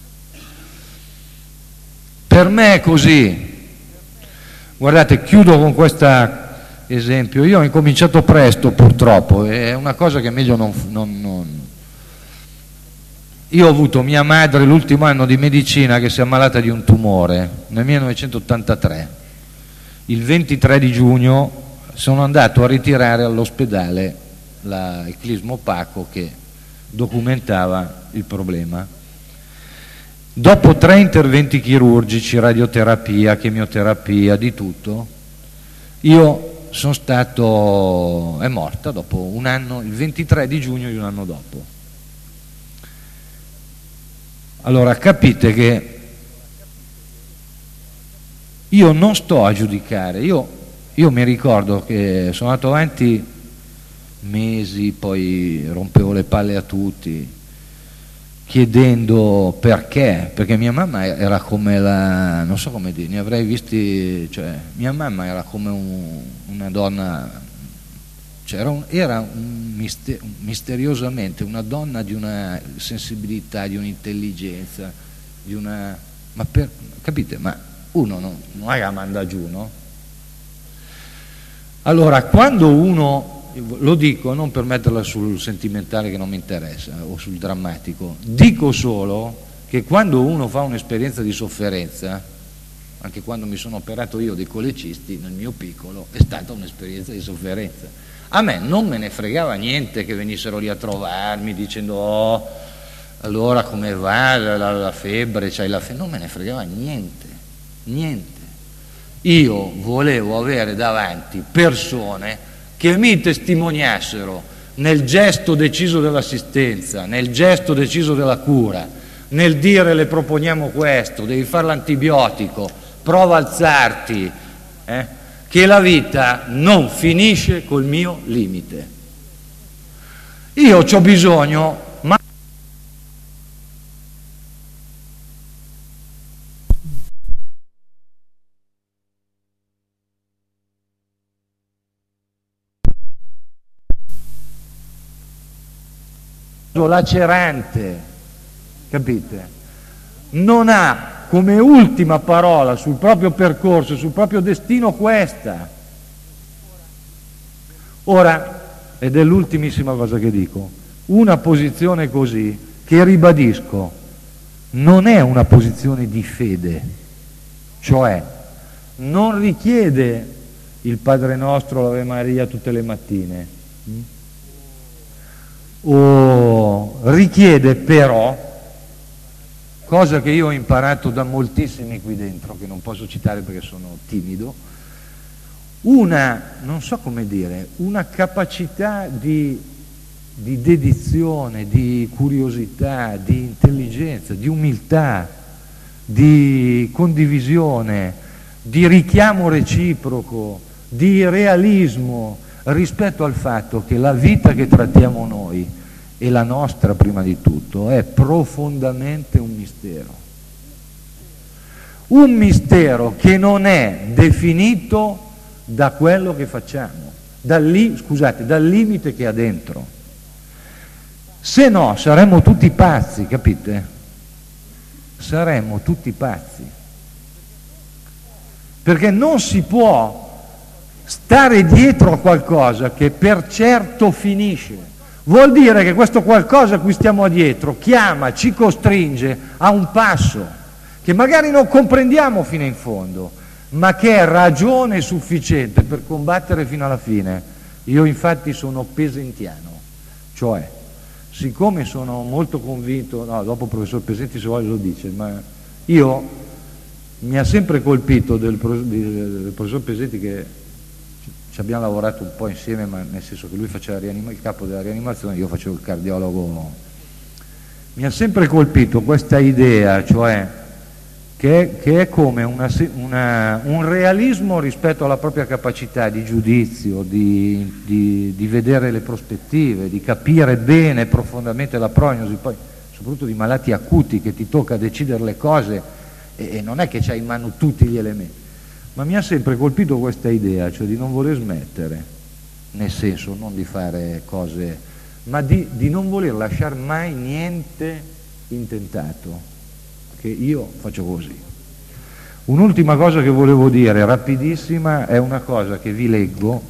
Speaker 3: Per me è così. Guardate, chiudo con questo esempio. Io ho incominciato presto, purtroppo, è una cosa che è meglio non... Io ho avuto mia madre l'ultimo anno di medicina che si è ammalata di un tumore nel 1983. Il 23 di giugno sono andato a ritirare all'ospedale il clisma opaco che documentava il problema. Dopo 3 interventi chirurgici, radioterapia, chemioterapia, di tutto, io sono stato... è morta dopo un anno, il 23 di giugno di un anno dopo. Allora capite che io non sto a giudicare, io mi ricordo che sono andato avanti mesi, poi rompevo le palle a tutti, chiedendo perché mia mamma era come non so come dire, ne avrei visti, cioè mia mamma era come una donna, Cioè era misteriosamente una donna di una sensibilità, di un'intelligenza, di una... capite? Ma uno non è che la manda giù, no? Allora, quando uno, lo dico non per metterla sul sentimentale che non mi interessa o sul drammatico, dico solo che quando uno fa un'esperienza di sofferenza, anche quando mi sono operato io dei colecisti nel mio piccolo, è stata un'esperienza di sofferenza. A me non me ne fregava niente che venissero lì a trovarmi dicendo oh, allora come va la febbre, c'hai la febbre, non me ne fregava niente, niente. Io volevo avere davanti persone che mi testimoniassero nel gesto deciso dell'assistenza, nel gesto deciso della cura, nel dire le proponiamo questo, devi fare l'antibiotico, prova a alzarti, che la vita non finisce col mio limite. Io c'ho bisogno, ma lacerante, capite? Non ha come ultima parola sul proprio percorso, sul proprio destino questa. Ora, ed è l'ultimissima cosa che dico, una posizione così, che ribadisco, non è una posizione di fede, cioè non richiede il Padre Nostro, l'Ave Maria tutte le mattine, o richiede però, cosa che io ho imparato da moltissimi qui dentro, che non posso citare perché sono timido, una, non so come dire, una capacità di dedizione, di curiosità, di intelligenza, di umiltà, di condivisione, di richiamo reciproco, di realismo rispetto al fatto che la vita che trattiamo noi e la nostra prima di tutto è profondamente un mistero che non è definito da quello che facciamo, dal limite che ha dentro, se no saremmo tutti pazzi, capite? Saremmo tutti pazzi, perché non si può stare dietro a qualcosa che per certo finisce. Vuol dire che questo qualcosa a cui stiamo dietro chiama, ci costringe a un passo che magari non comprendiamo fino in fondo, ma che è ragione sufficiente per combattere fino alla fine. Io infatti sono pesentiano, cioè siccome sono molto convinto, no, dopo il professor Pesenti se vuole lo dice, ma io mi ha sempre colpito del professor Pesenti, che ci abbiamo lavorato un po' insieme, ma nel senso che lui faceva il capo della rianimazione, io facevo il cardiologo. Mi ha sempre colpito questa idea, cioè che è come un realismo rispetto alla propria capacità di giudizio, di vedere le prospettive, di capire bene profondamente la prognosi, poi soprattutto di malati acuti che ti tocca decidere le cose e non è che c'hai in mano tutti gli elementi. Ma mi ha sempre colpito questa idea, cioè di non voler smettere, nel senso non di fare cose, ma di non voler lasciare mai niente intentato, che io faccio così. Un'ultima cosa che volevo dire, rapidissima, è una cosa che vi leggo,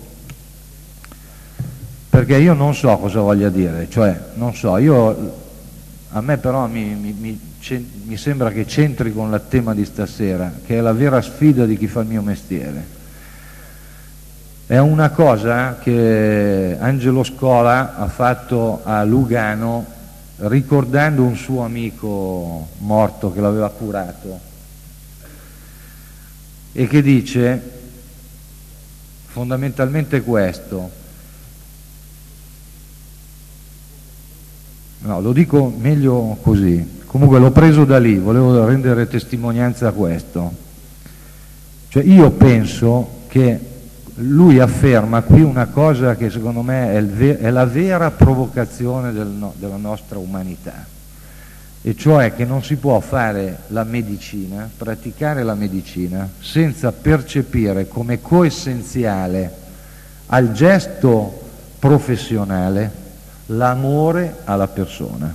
Speaker 3: perché io non so cosa voglia dire, cioè non so, a me però mi sembra che c'entri con il tema di stasera, che è la vera sfida di chi fa il mio mestiere. È una cosa che Angelo Scola ha fatto a Lugano ricordando un suo amico morto che l'aveva curato e che dice fondamentalmente questo. No, lo dico meglio così. Comunque l'ho preso da lì, volevo rendere testimonianza a questo. Cioè io penso che lui afferma qui una cosa che secondo me è la vera provocazione della nostra umanità, e cioè che non si può fare la medicina, praticare la medicina, senza percepire come coessenziale al gesto professionale, l'amore alla persona.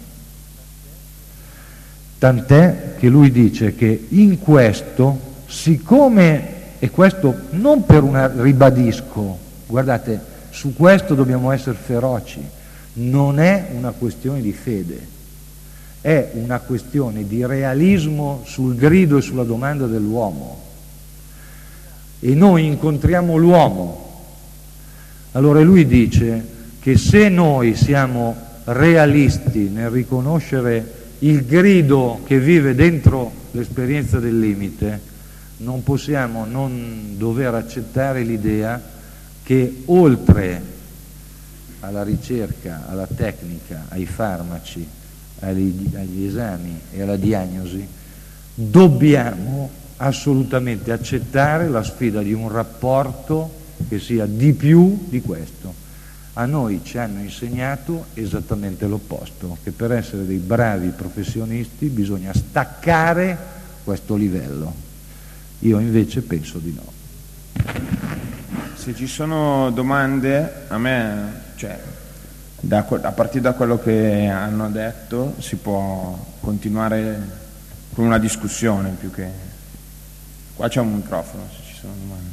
Speaker 3: Tant'è che lui dice che in questo, siccome, e questo non per una, ribadisco, guardate, su questo dobbiamo essere feroci, non è una questione di fede, è una questione di realismo sul grido e sulla domanda dell'uomo. E noi incontriamo l'uomo. Allora lui dice che se noi siamo realisti nel riconoscere il grido che vive dentro l'esperienza del limite, non possiamo non dover accettare l'idea che oltre alla ricerca, alla tecnica, ai farmaci, agli esami e alla diagnosi, dobbiamo assolutamente accettare la sfida di un rapporto che sia di più di questo. A noi ci hanno insegnato esattamente l'opposto, che per essere dei bravi professionisti bisogna staccare questo livello. Io invece penso di no.
Speaker 1: Se ci sono domande, a me, cioè, a partire da quello che hanno detto, si può continuare con una discussione più che... Qua c'è un microfono, se ci sono domande.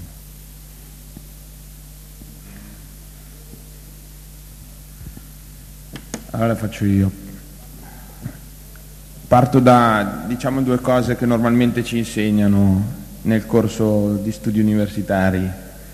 Speaker 1: Allora faccio io. Parto da, diciamo, due cose che normalmente ci insegnano nel corso di studi universitari,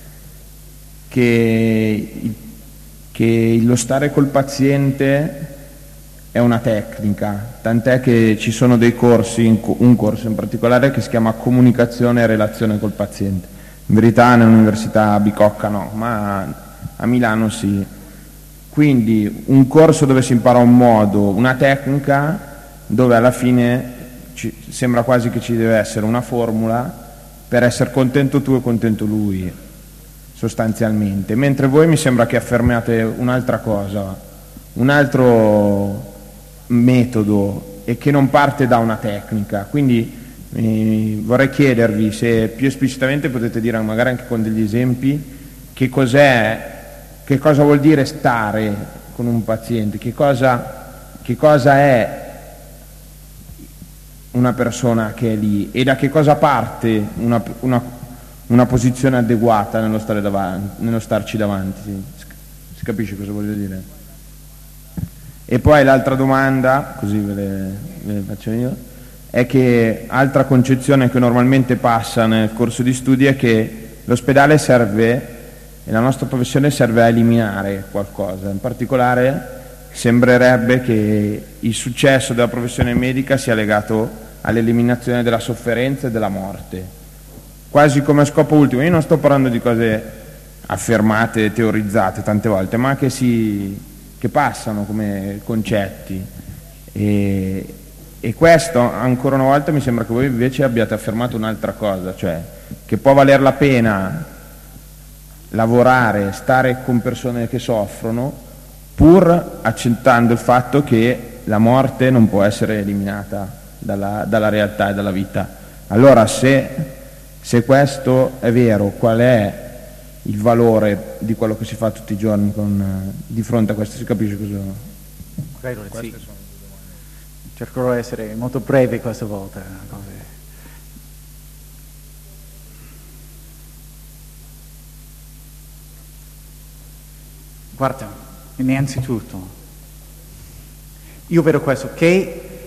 Speaker 1: che lo stare col paziente è una tecnica, tant'è che ci sono dei corsi, un corso in particolare che si chiama comunicazione e relazione col paziente. In verità nell'università a Bicocca no, ma a Milano sì. Quindi un corso dove si impara un modo, una tecnica, dove alla fine sembra quasi che ci deve essere una formula per essere contento tu e contento lui, sostanzialmente. Mentre voi mi sembra che affermate un'altra cosa, un altro metodo, e che non parte da una tecnica. Quindi vorrei chiedervi se più esplicitamente potete dire, magari anche con degli esempi, che cos'è, che cosa vuol dire stare con un paziente, che cosa è una persona che è lì e da che cosa parte una posizione adeguata nello stare davanti, nello starci davanti. Si capisce cosa voglio dire? E poi l'altra domanda, così ve le faccio io, è che altra concezione che normalmente passa nel corso di studi è che l'ospedale serve, e la nostra professione serve a eliminare qualcosa. In particolare sembrerebbe che il successo della professione medica sia legato all'eliminazione della sofferenza e della morte, quasi come scopo ultimo. Io non sto parlando di cose affermate, teorizzate tante volte, ma che passano come concetti, e questo ancora una volta mi sembra che voi invece abbiate affermato un'altra cosa, cioè che può valer la pena lavorare, stare con persone che soffrono, pur accettando il fatto che la morte non può essere eliminata dalla realtà e dalla vita. Allora se questo è vero, qual è il valore di quello che si fa tutti i giorni di fronte a questo? Si capisce cosa?
Speaker 2: Credo di sì. Cercherò di essere molto breve questa volta. Guarda, innanzitutto, io vedo questo, che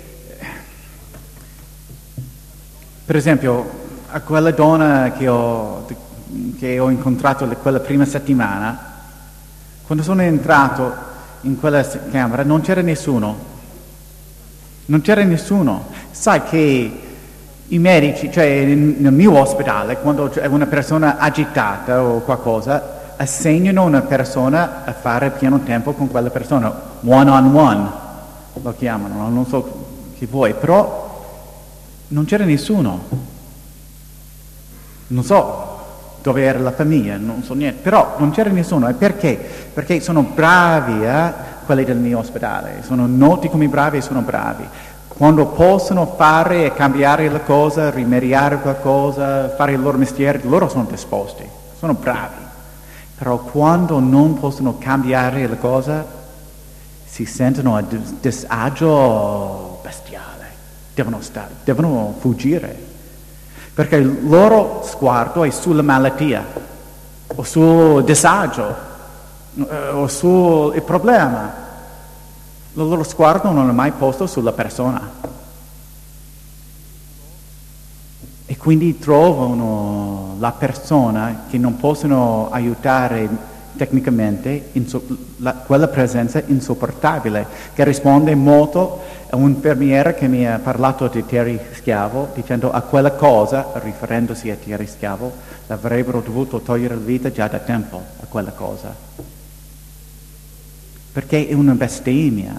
Speaker 2: per esempio a quella donna che ho incontrato quella prima settimana, quando sono entrato in quella camera non c'era nessuno. Sai che i medici, cioè nel mio ospedale, quando c'è una persona agitata o qualcosa, assegnano una persona a fare pieno tempo con quella persona, one on one lo chiamano, non so chi vuoi, però non c'era nessuno. Non so dove era la famiglia, non so niente, però non c'era nessuno. E perché? Perché sono bravi, quelli del mio ospedale, sono noti come bravi e sono bravi. Quando possono fare e cambiare la cosa, rimediare qualcosa, fare il loro mestiere, loro sono disposti, sono bravi. però quando non possono cambiare la cosa si sentono a disagio bestiale, devono fuggire, perché il loro sguardo è sulla malattia, o sul disagio, o sul problema. Il loro sguardo non è mai posto sulla persona. E quindi trovano la persona che non possono aiutare tecnicamente, quella presenza insopportabile, che risponde molto a un'infermiera che mi ha parlato di Terry Schiavo, dicendo a quella cosa, riferendosi a Terry Schiavo, avrebbero dovuto togliere la vita già da tempo a quella cosa. Perché è una bestemmia.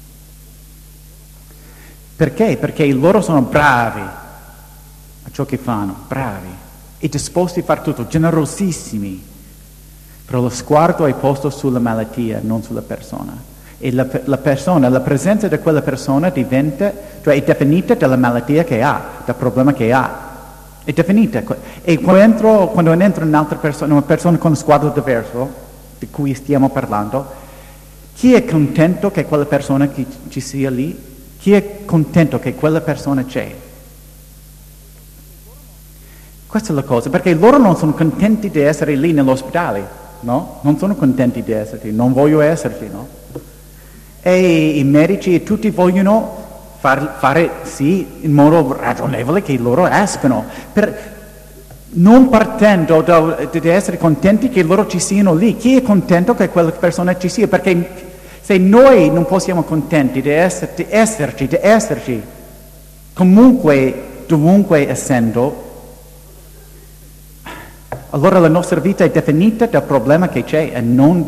Speaker 2: Perché? Perché loro sono bravi a ciò che fanno, bravi, e disposti a fare tutto, generosissimi, però lo sguardo è posto sulla malattia, non sulla persona. E la persona, la presenza di quella persona diventa, cioè è definita dalla malattia che ha, dal problema che ha. È definita. E quando entro in un'altra persona, una persona con uno sguardo diverso, di cui stiamo parlando, chi è contento che quella persona ci sia lì? Chi è contento che quella persona c'è? Questa è la cosa, perché loro non sono contenti di essere lì nell'ospedale, no? Non sono contenti di esserci, non voglio esserci, no? E i medici tutti vogliono fare sì in modo ragionevole che loro escano, non partendo di essere contenti che loro ci siano lì. Chi è contento che quella persona ci sia? Perché se noi non possiamo contenti di esserci, comunque, dovunque essendo, allora la nostra vita è definita dal problema che c'è e non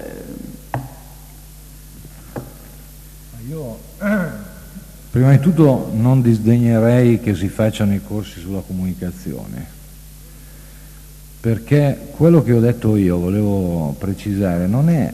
Speaker 3: Io prima di tutto non disdegnerei che si facciano i corsi sulla comunicazione, perché quello che ho detto io, volevo precisare, non è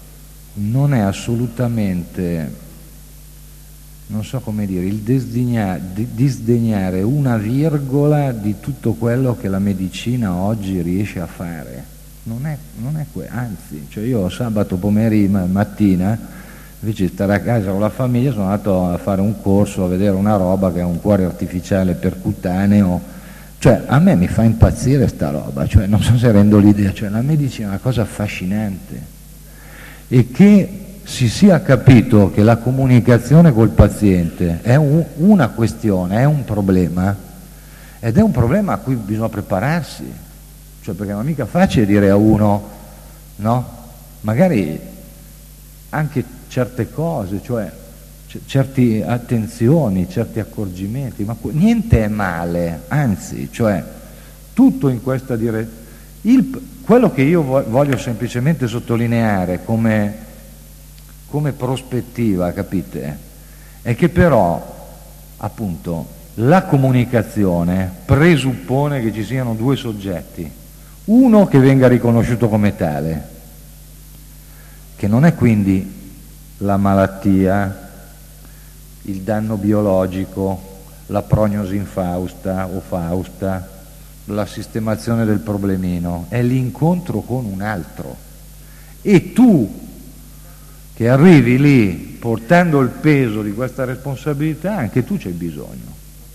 Speaker 3: assolutamente, non so come dire, il disdegnare una virgola di tutto quello che la medicina oggi riesce a fare. Non è anzi, cioè io sabato mattina, invece di stare a casa con la famiglia, sono andato a fare un corso, a vedere una roba che è un cuore artificiale percutaneo. Cioè a me mi fa impazzire sta roba, cioè non so se rendo l'idea, cioè la medicina è una cosa affascinante, e che si sia capito che la comunicazione col paziente è una questione, è un problema, ed è un problema a cui bisogna prepararsi, cioè perché non è mica facile dire a uno, no? Magari anche certe cose, cioè certe attenzioni, certi accorgimenti, ma niente è male, anzi, cioè tutto in questa direzione. Quello che io voglio semplicemente sottolineare come prospettiva, capite? È che però, appunto, la comunicazione presuppone che ci siano due soggetti, uno che venga riconosciuto come tale, che non è quindi la malattia, il danno biologico, la prognosi infausta o fausta, la sistemazione del problemino, è l'incontro con un altro, e tu che arrivi lì portando il peso di questa responsabilità, anche tu c'hai bisogno.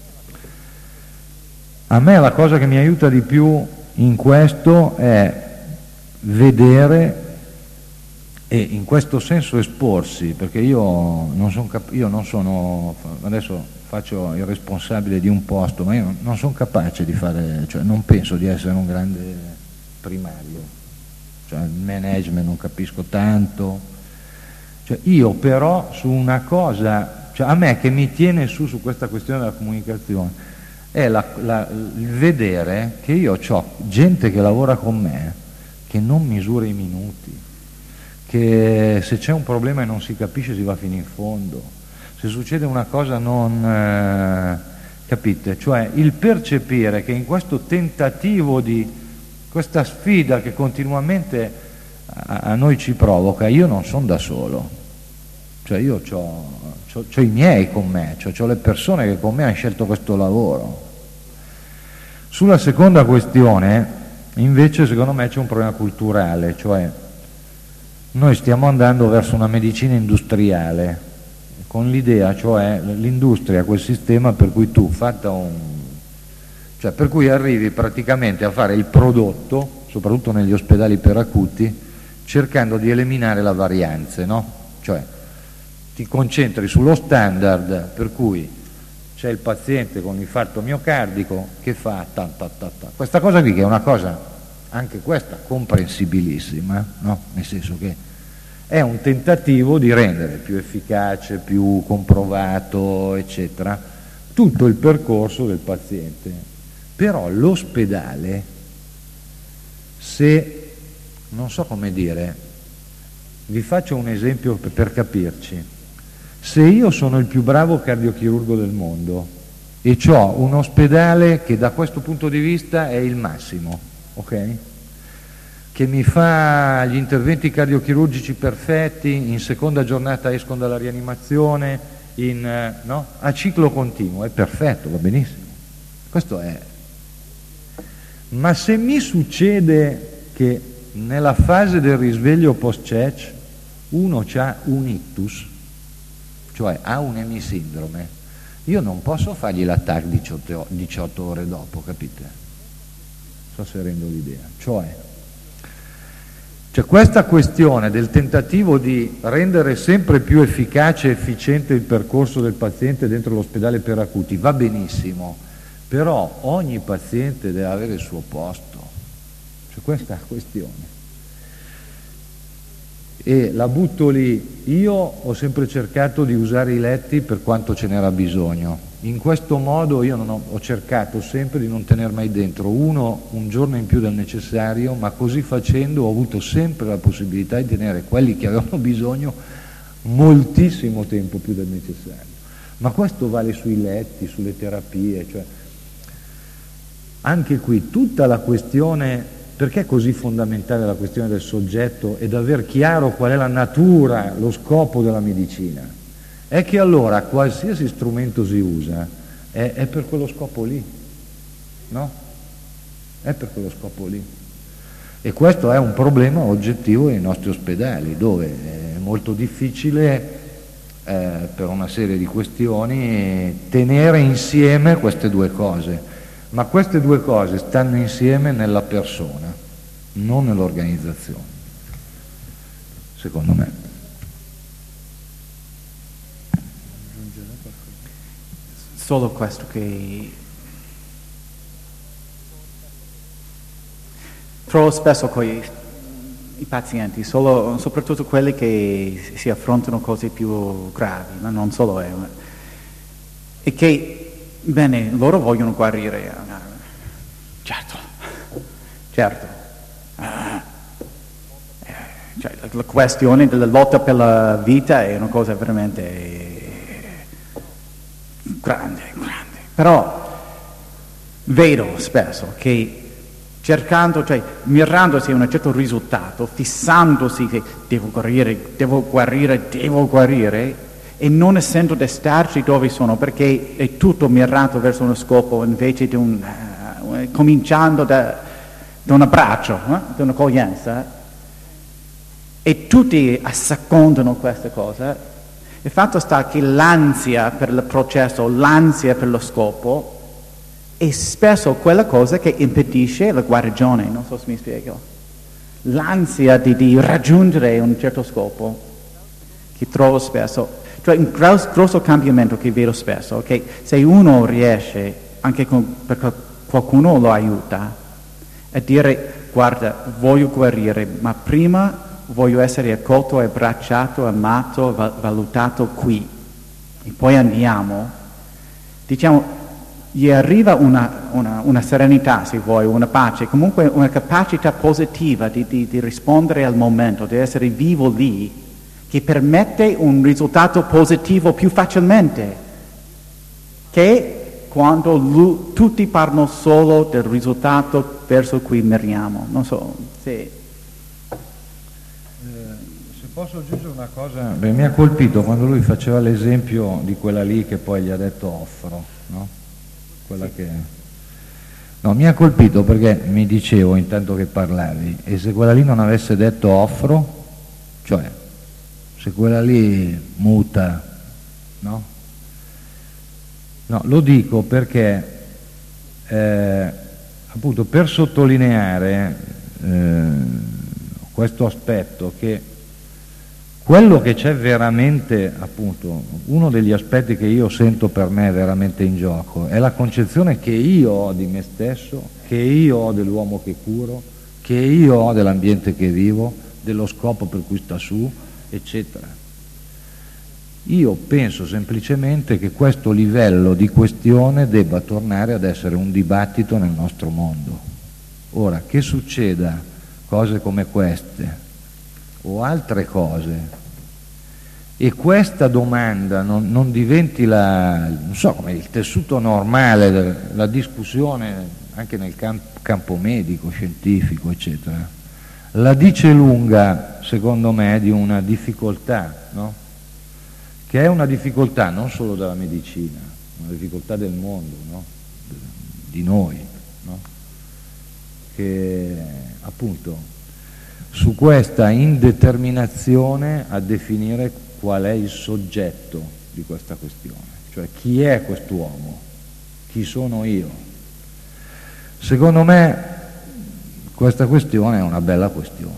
Speaker 3: A me la cosa che mi aiuta di più in questo è vedere, e in questo senso esporsi, perché io non sono, adesso faccio il responsabile di un posto, ma io non sono capace di fare, cioè non penso di essere un grande primario, cioè il management non capisco tanto, cioè io però su una cosa, cioè a me che mi tiene su questa questione della comunicazione è il vedere che io ho gente che lavora con me che non misura i minuti, che se c'è un problema e non si capisce si va fino in fondo, se succede una cosa non capite, cioè il percepire che in questo tentativo di questa sfida che continuamente a noi ci provoca, io non sono da solo, cioè io c'ho i miei con me, cioè c'ho le persone che con me hanno scelto questo lavoro. Sulla seconda questione, Invece secondo me c'è un problema culturale, cioè noi stiamo andando verso una medicina industriale, con l'idea, cioè l'industria, quel sistema per cui tu cioè per cui arrivi praticamente a fare il prodotto, soprattutto negli ospedali per acuti, cercando di eliminare le varianze, no? Cioè ti concentri sullo standard, per cui c'è il paziente con infarto miocardico che fa ta ta ta ta. Questa cosa qui, che è una cosa anche questa comprensibilissima, no? Nel senso che è un tentativo di rendere più efficace, più comprovato, eccetera, tutto il percorso del paziente. Però l'ospedale, se, non so come dire, vi faccio un esempio per capirci. Se io sono il più bravo cardiochirurgo del mondo e ho un ospedale che da questo punto di vista è il massimo, ok? Che mi fa gli interventi cardiochirurgici perfetti, in seconda giornata escono dalla rianimazione, no? A ciclo continuo, è perfetto, va benissimo. Questo è. Ma se mi succede che nella fase del risveglio post-CEC uno ha un ictus, cioè ha un'emisindrome, io non posso fargli l'attacco 18 ore dopo, capite? Non so se rendo l'idea. Cioè questa questione del tentativo di rendere sempre più efficace e efficiente il percorso del paziente dentro l'ospedale per acuti va benissimo, però ogni paziente deve avere il suo posto. C'è questa questione. E la butto lì. Io ho sempre cercato di usare i letti per quanto ce n'era bisogno. In questo modo io ho cercato sempre di non tener mai dentro un giorno in più del necessario, ma così facendo ho avuto sempre la possibilità di tenere quelli che avevano bisogno moltissimo tempo più del necessario. Ma questo vale sui letti, sulle terapie, cioè anche qui tutta la questione. Perché è così fondamentale la questione del soggetto ed aver chiaro qual è la natura, lo scopo della medicina? È che allora qualsiasi strumento si usa è per quello scopo lì, no? È per quello scopo lì. E questo è un problema oggettivo nei nostri ospedali, dove è molto difficile, per una serie di questioni, tenere insieme queste due cose. Ma queste due cose stanno insieme nella persona, non nell'organizzazione, secondo me.
Speaker 2: Solo questo che trovo spesso con i pazienti, soprattutto quelli che si affrontano cose più gravi, ma non solo e che bene, loro vogliono guarire, certo. Cioè, la questione della lotta per la vita è una cosa veramente grande. Però vedo spesso che mirandosi a un certo risultato, fissandosi che devo guarire, e non essendo da starci dove sono, perché è tutto mirato verso uno scopo invece di cominciando da un abbraccio, da un'accoglienza, e tutti assecondano questa cosa. Il fatto sta che l'ansia per il processo, l'ansia per lo scopo, è spesso quella cosa che impedisce la guarigione, non so se mi spiego. L'ansia di raggiungere un certo scopo, che trovo spesso. Cioè un grosso cambiamento che vedo spesso, che se uno riesce, anche perché qualcuno lo aiuta, a dire guarda, voglio guarire, ma prima voglio essere accolto, abbracciato, amato, valutato qui, e poi andiamo, diciamo, gli arriva una serenità, se vuoi, una pace, comunque una capacità positiva di rispondere al momento, di essere vivo lì, che permette un risultato positivo più facilmente che quando tutti parlano solo del risultato verso cui miriamo. Non so se
Speaker 3: posso aggiungere una cosa. Beh, mi ha colpito quando lui faceva l'esempio di quella lì che poi gli ha detto offro, no? Quella sì. Che No, mi ha colpito perché mi dicevo intanto che parlavi, e se quella lì non avesse detto offro, cioè se quella lì muta, no? No, lo dico perché appunto per sottolineare questo aspetto, che quello che c'è veramente, appunto, uno degli aspetti che io sento per me veramente in gioco è la concezione che io ho di me stesso, che io ho dell'uomo che curo, che io ho dell'ambiente che vivo, dello scopo per cui sta su, eccetera. Io penso semplicemente che questo livello di questione debba tornare ad essere un dibattito nel nostro mondo. Ora, che succeda cose come queste o altre cose, e questa domanda non diventi non so, come il tessuto normale della discussione anche nel campo medico, scientifico, eccetera, la dice lunga, secondo me, di una difficoltà, no? Che è una difficoltà non solo della medicina, una difficoltà del mondo, no? Di noi, no? Che appunto su questa indeterminazione a definire qual è il soggetto di questa questione, cioè chi è quest'uomo, chi sono io. Secondo me questa questione è una bella questione,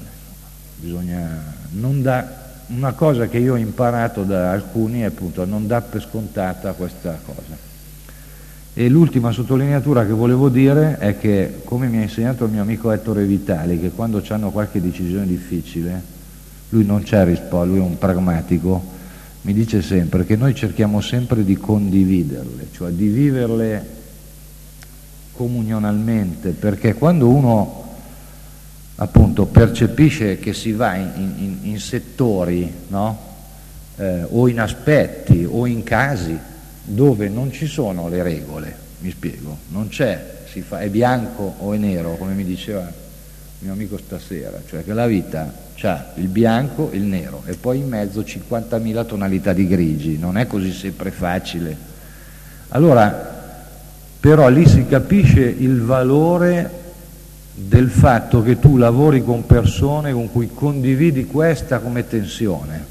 Speaker 3: una cosa che io ho imparato da alcuni è appunto a non dar per scontata questa cosa. E l'ultima sottolineatura che volevo dire è che, come mi ha insegnato il mio amico Ettore Vitali, che quando hanno qualche decisione difficile, lui non c'è risposta, lui è un pragmatico, mi dice sempre che noi cerchiamo sempre di condividerle, cioè di viverle comunionalmente, perché quando uno appunto percepisce che si va in settori, no? O in aspetti o in casi dove non ci sono le regole, mi spiego, non c'è, è bianco o è nero, come mi diceva il mio amico stasera, cioè che la vita c'ha il bianco e il nero e poi in mezzo 50.000 tonalità di grigi, non è così sempre facile. Allora, però lì si capisce il valore del fatto che tu lavori con persone con cui condividi questa come tensione.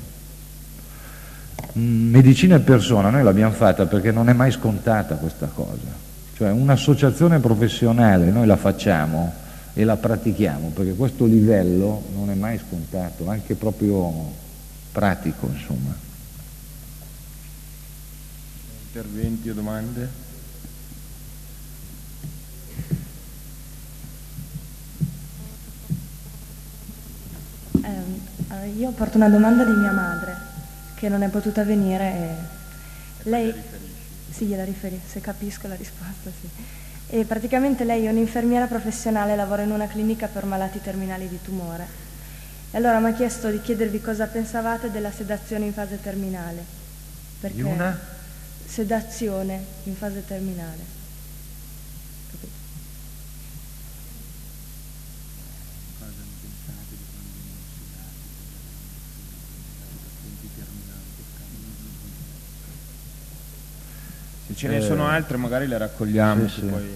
Speaker 3: Medicina e persona noi l'abbiamo fatta perché non è mai scontata questa cosa, cioè un'associazione professionale noi la facciamo e la pratichiamo perché questo livello non è mai scontato, anche proprio pratico, insomma.
Speaker 1: Interventi o domande?
Speaker 4: Io porto una domanda di mia madre che non è potuta venire e lei sì, gliela riferì, se capisco la risposta, sì. E praticamente lei è un'infermiera professionale, lavora in una clinica per malati terminali di tumore. E allora mi ha chiesto di chiedervi cosa pensavate della sedazione in fase terminale. Perché
Speaker 3: Di una?
Speaker 4: Sedazione in fase terminale. Capito?
Speaker 1: Se ce ne sono altre magari le raccogliamo,
Speaker 3: sì.
Speaker 1: poi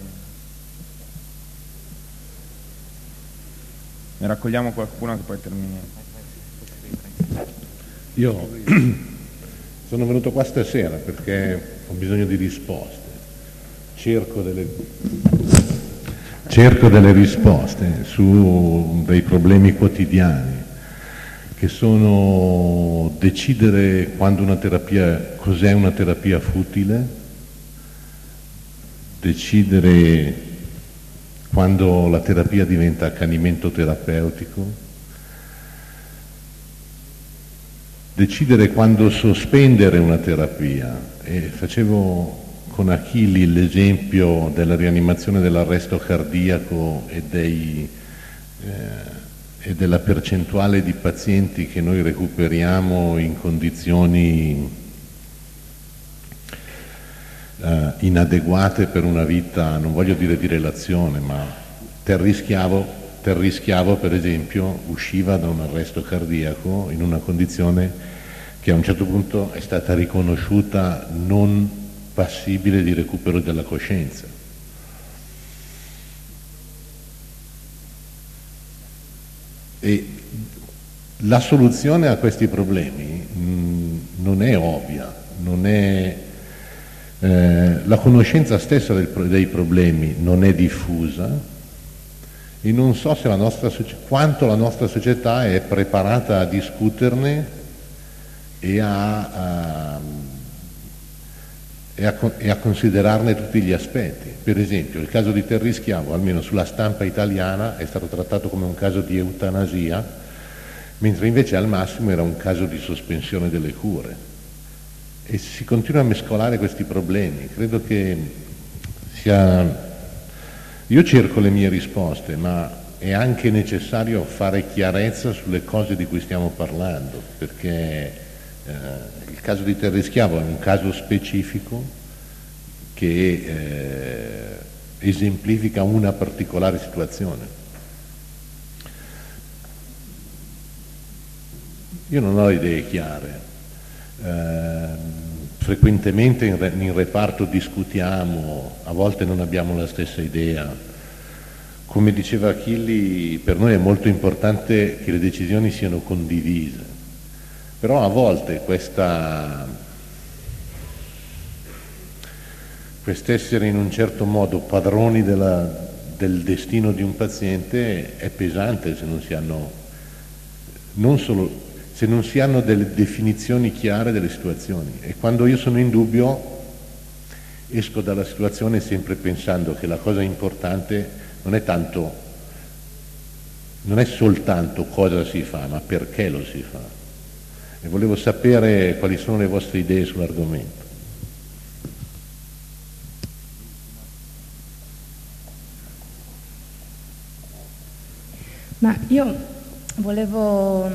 Speaker 1: ne raccogliamo qualcuna che poi terminiamo.
Speaker 5: Io sono venuto qua stasera perché ho bisogno di risposte, cerco delle risposte su dei problemi quotidiani che sono decidere quando una terapia, cos'è una terapia futile, decidere quando la terapia diventa accanimento terapeutico, decidere quando sospendere una terapia. E facevo con Achilli l'esempio della rianimazione dell'arresto cardiaco e della percentuale di pazienti che noi recuperiamo in condizioni inadeguate per una vita, non voglio dire di relazione, ma Terrischiavo per esempio usciva da un arresto cardiaco in una condizione che a un certo punto è stata riconosciuta non passibile di recupero della coscienza. E la soluzione a questi problemi non è ovvia, non è, la conoscenza stessa dei problemi non è diffusa, e non so se quanto la nostra società è preparata a discuterne e a considerarne tutti gli aspetti. Per esempio il caso di Terry Schiavo, almeno sulla stampa italiana, è stato trattato come un caso di eutanasia, mentre invece al massimo era un caso di sospensione delle cure. E si continua a mescolare questi problemi. Credo che sia... Io cerco le mie risposte, ma è anche necessario fare chiarezza sulle cose di cui stiamo parlando, perché il caso di Terry Schiavo è un caso specifico che esemplifica una particolare situazione. Io non ho idee chiare. Frequentemente in reparto discutiamo, a volte non abbiamo la stessa idea. Come diceva Achilli, per noi è molto importante che le decisioni siano condivise, però a volte quest'essere in un certo modo padroni del destino di un paziente è pesante se non si hanno delle definizioni chiare delle situazioni. E quando io sono in dubbio esco dalla situazione sempre pensando che la cosa importante non è soltanto cosa si fa, ma perché lo si fa. E volevo sapere quali sono le vostre idee sull'argomento.
Speaker 6: Ma io volevo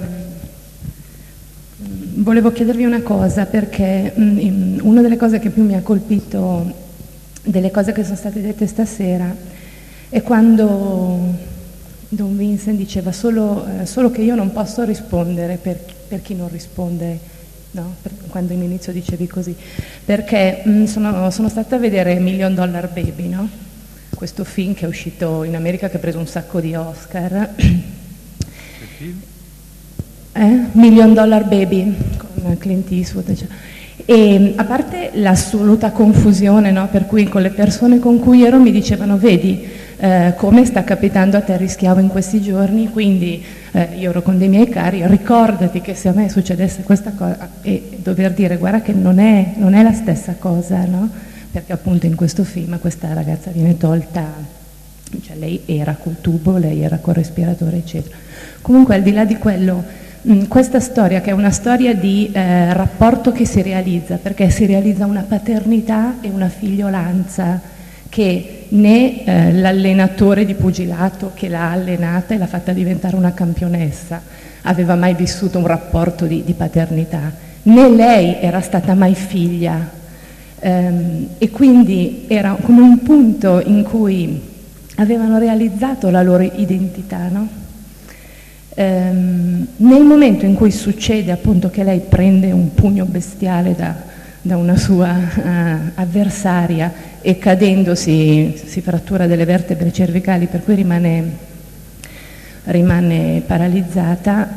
Speaker 6: chiedervi una cosa, perché una delle cose che più mi ha colpito delle cose che sono state dette stasera è quando Don Vincent diceva solo che io non posso rispondere per chi non risponde, no? Quando all'inizio dicevi così, perché sono stata a vedere $1 Million Baby, no? Questo film che è uscito in America, che ha preso un sacco di Oscar. $1 Million Baby con Clint Eastwood, cioè. E a parte l'assoluta confusione, no? Per cui con le persone con cui ero mi dicevano: vedi come sta capitando a Terry Schiavo in questi giorni, quindi io ero con dei miei cari, ricordati che se a me succedesse questa cosa, e dover dire guarda che non è la stessa cosa, no? Perché appunto in questo film questa ragazza viene tolta, cioè lei era col tubo, lei era col respiratore, eccetera. Comunque al di là di quello, questa storia, che è una storia di rapporto che si realizza, perché si realizza una paternità e una figliolanza che né l'allenatore di pugilato che l'ha allenata e l'ha fatta diventare una campionessa aveva mai vissuto un rapporto di paternità, né lei era stata mai figlia, e quindi era come un punto in cui avevano realizzato la loro identità, no? Nel momento in cui succede appunto che lei prende un pugno bestiale da una sua avversaria e cadendo si frattura delle vertebre cervicali, per cui rimane paralizzata,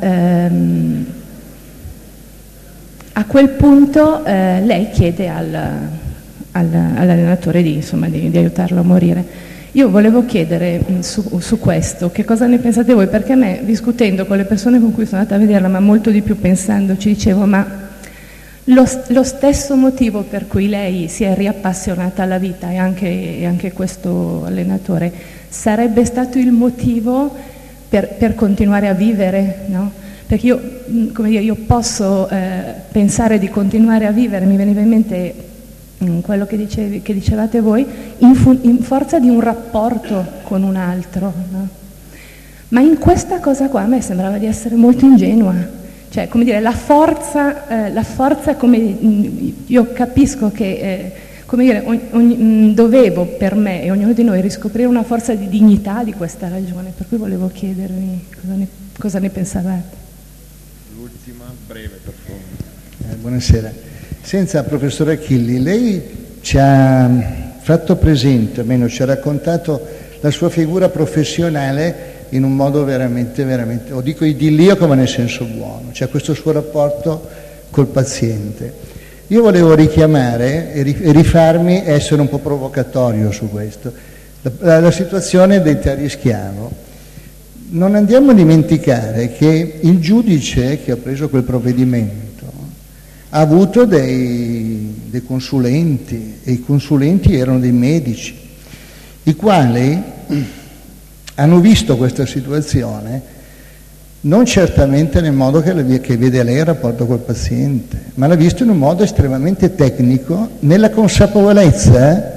Speaker 6: a quel punto lei chiede all'allenatore di aiutarlo a morire. Io volevo chiedere su questo, che cosa ne pensate voi? Perché a me, discutendo con le persone con cui sono andata a vederla, ma molto di più pensandoci, dicevo: ma lo stesso motivo per cui lei si è riappassionata alla vita, e anche questo allenatore, sarebbe stato il motivo per continuare a vivere, no? Perché io posso pensare di continuare a vivere, mi veniva in mente quello che dicevate voi, in forza di un rapporto con un altro, no? Ma in questa cosa qua a me sembrava di essere molto ingenua. Cioè, come dire, la forza come io capisco che, come dire, dovevo per me e ognuno di noi riscoprire una forza di dignità di questa ragione, per cui volevo chiedervi cosa ne pensavate.
Speaker 1: L'ultima, breve per favore.
Speaker 7: Buonasera. Senza professore Achilli, lei ci ha fatto presente, almeno ci ha raccontato la sua figura professionale in un modo veramente, veramente, o dico idilliaco ma nel senso buono, cioè questo suo rapporto col paziente. Io volevo richiamare e rifarmi e essere un po' provocatorio su questo, la situazione dei Terri Schiavo. Non andiamo a dimenticare che il giudice che ha preso quel provvedimento ha avuto dei consulenti, e i consulenti erano dei medici, i quali hanno visto questa situazione non certamente nel modo che vede lei il rapporto col paziente, ma l'ha visto in un modo estremamente tecnico, nella consapevolezza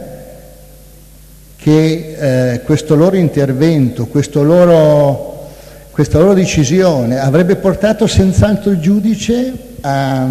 Speaker 7: che questo loro intervento, questa loro decisione avrebbe portato senz'altro il giudice a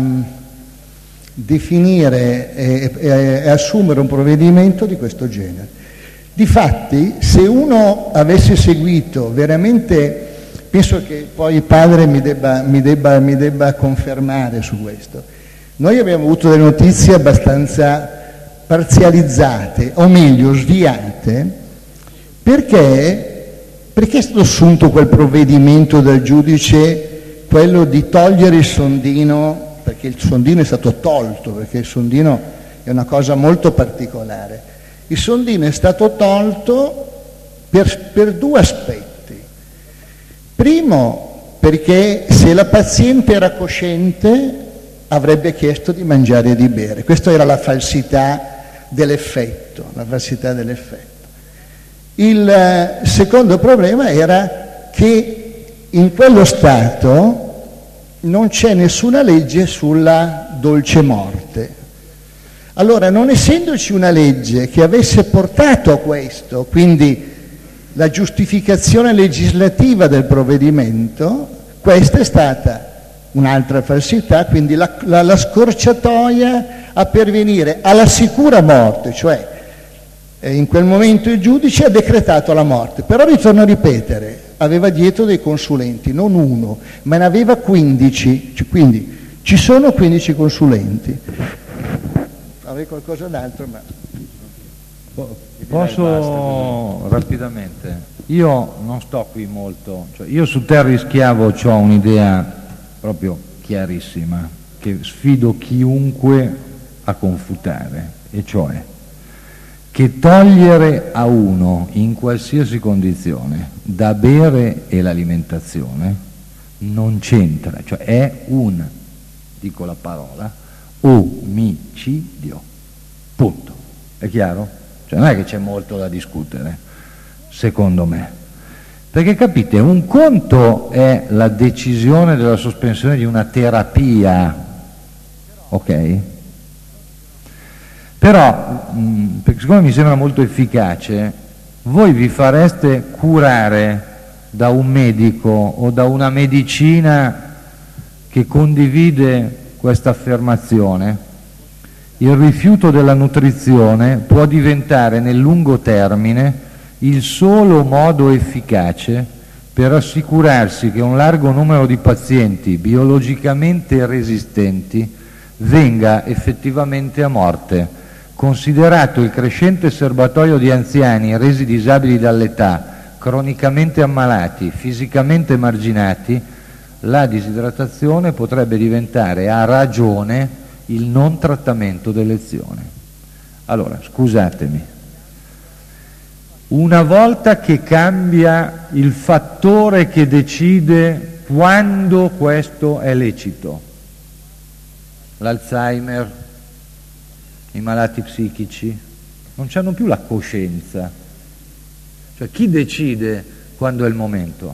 Speaker 7: definire e assumere un provvedimento di questo genere. Difatti, se uno avesse seguito veramente, penso che poi il padre mi debba confermare su questo, noi abbiamo avuto delle notizie abbastanza parzializzate, o meglio sviate, perché è stato assunto quel provvedimento dal giudice, quello di togliere il sondino, perché il sondino è stato tolto, perché il sondino è una cosa molto particolare. Il sondino è stato tolto per due aspetti. Primo, perché se la paziente era cosciente avrebbe chiesto di mangiare e di bere. Questa era la falsità dell'effetto, Il secondo problema era che in quello Stato non c'è nessuna legge sulla dolce morte. Allora, non essendoci una legge che avesse portato a questo, quindi la giustificazione legislativa del provvedimento, questa è stata un'altra falsità, quindi la scorciatoia a pervenire alla sicura morte, cioè in quel momento il giudice ha decretato la morte, però ritorno a ripetere, aveva dietro dei consulenti, non uno, ma ne aveva 15, quindi ci sono 15 consulenti. Avrei qualcosa d'altro, ma...
Speaker 3: Posso rapidamente? Io non sto qui molto, cioè io su Terri Schiavo ho un'idea proprio chiarissima, che sfido chiunque a confutare, e cioè che togliere a uno in qualsiasi condizione da bere e l'alimentazione non c'entra, cioè è un, dico la parola, omicidio, punto. È chiaro? Cioè non è che c'è molto da discutere, secondo me, perché capite, un conto è la decisione della sospensione di una terapia, ok? Però, perché siccome mi sembra molto efficace, voi vi fareste curare da un medico o da una medicina che condivide questa affermazione? Il rifiuto della nutrizione può diventare nel lungo termine il solo modo efficace per assicurarsi che un largo numero di pazienti biologicamente resistenti venga effettivamente a morte, considerato il crescente serbatoio di anziani resi disabili dall'età, cronicamente ammalati, fisicamente emarginati. La disidratazione potrebbe diventare a ragione il non trattamento d'elezione. Allora, scusatemi, una volta che cambia il fattore che decide quando questo è lecito, l'Alzheimer, i malati psichici, non hanno più la coscienza, cioè chi decide quando è il momento?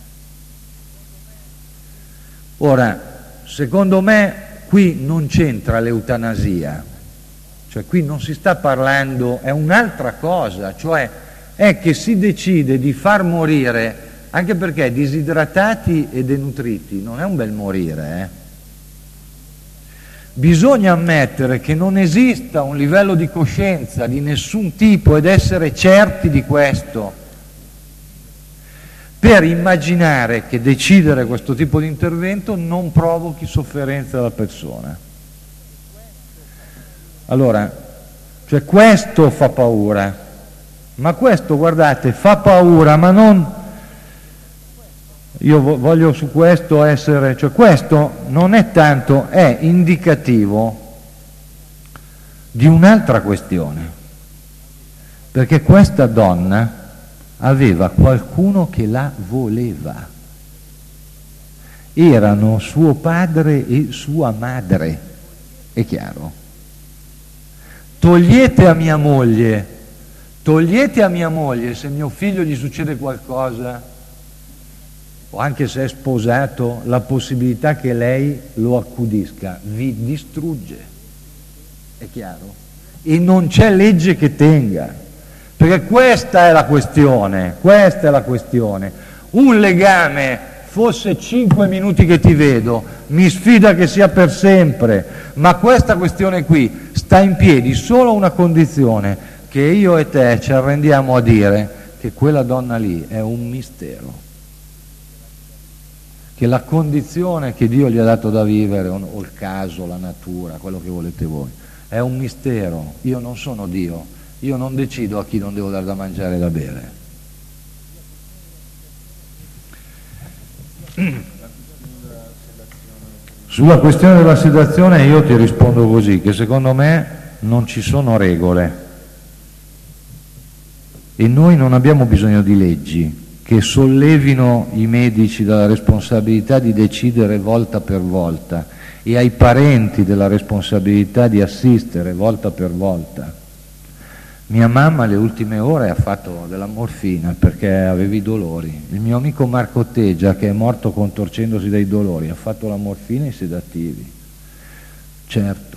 Speaker 3: Ora, secondo me qui non c'entra l'eutanasia, cioè qui non si sta parlando, è un'altra cosa, cioè è che si decide di far morire, anche perché disidratati e denutriti non è un bel morire, Bisogna ammettere che non esista un livello di coscienza di nessun tipo ed essere certi di questo, per immaginare che decidere questo tipo di intervento non provochi sofferenza alla persona. Allora, cioè questo fa paura, ma questo, guardate, fa paura, ma non Io voglio su questo essere, cioè questo non è tanto, è indicativo di un'altra questione, perché questa donna aveva qualcuno che la voleva, erano suo padre e sua madre, è chiaro. Togliete a mia moglie se mio figlio gli succede qualcosa, o anche se è sposato, la possibilità che lei lo accudisca, vi distrugge, è chiaro? E non c'è legge che tenga, perché questa è la questione, un legame, fosse 5 minuti che ti vedo, mi sfida che sia per sempre, ma questa questione qui sta in piedi solo a una condizione, che io e te ci arrendiamo a dire che quella donna lì è un mistero, che la condizione che Dio gli ha dato da vivere, o il caso, la natura, quello che volete voi, è un mistero. Io non sono Dio, io non decido a chi non devo dare da mangiare e da bere. Sulla questione della sedazione io ti rispondo così, che secondo me non ci sono regole e noi non abbiamo bisogno di leggi che sollevino i medici dalla responsabilità di decidere volta per volta e ai parenti della responsabilità di assistere volta per volta. Mia mamma le ultime ore ha fatto della morfina perché aveva i dolori. Il mio amico Marco Teggia, che è morto contorcendosi dai dolori, ha fatto la morfina e i sedativi. Certo,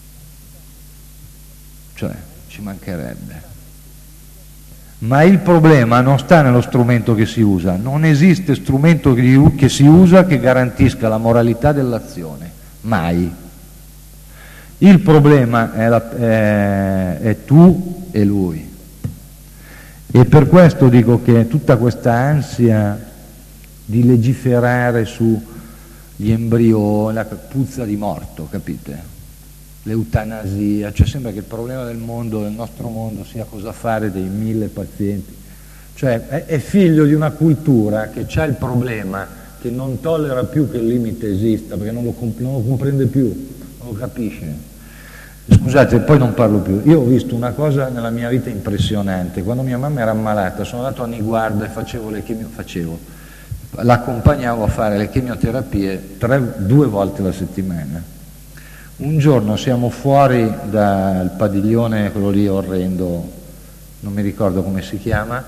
Speaker 3: cioè ci mancherebbe. Ma il problema non sta nello strumento che si usa, non esiste strumento che si usa che garantisca la moralità dell'azione, mai. Il problema è tu e lui, e per questo dico che tutta questa ansia di legiferare sugli embrioni, la puzza di morto, capite? L'eutanasia, cioè sembra che il problema del mondo, del nostro mondo, sia cosa fare dei 1000 pazienti, cioè è figlio di una cultura che c'ha il problema, che non tollera più che il limite esista, perché non lo comprende più, non lo capisce. Scusate, poi non parlo più. Io ho visto una cosa nella mia vita impressionante. Quando mia mamma era ammalata, sono andato a Niguarda e l'accompagnavo a fare le chemioterapie 2 volte alla settimana. Un giorno siamo fuori dal padiglione, quello lì orrendo, non mi ricordo come si chiama,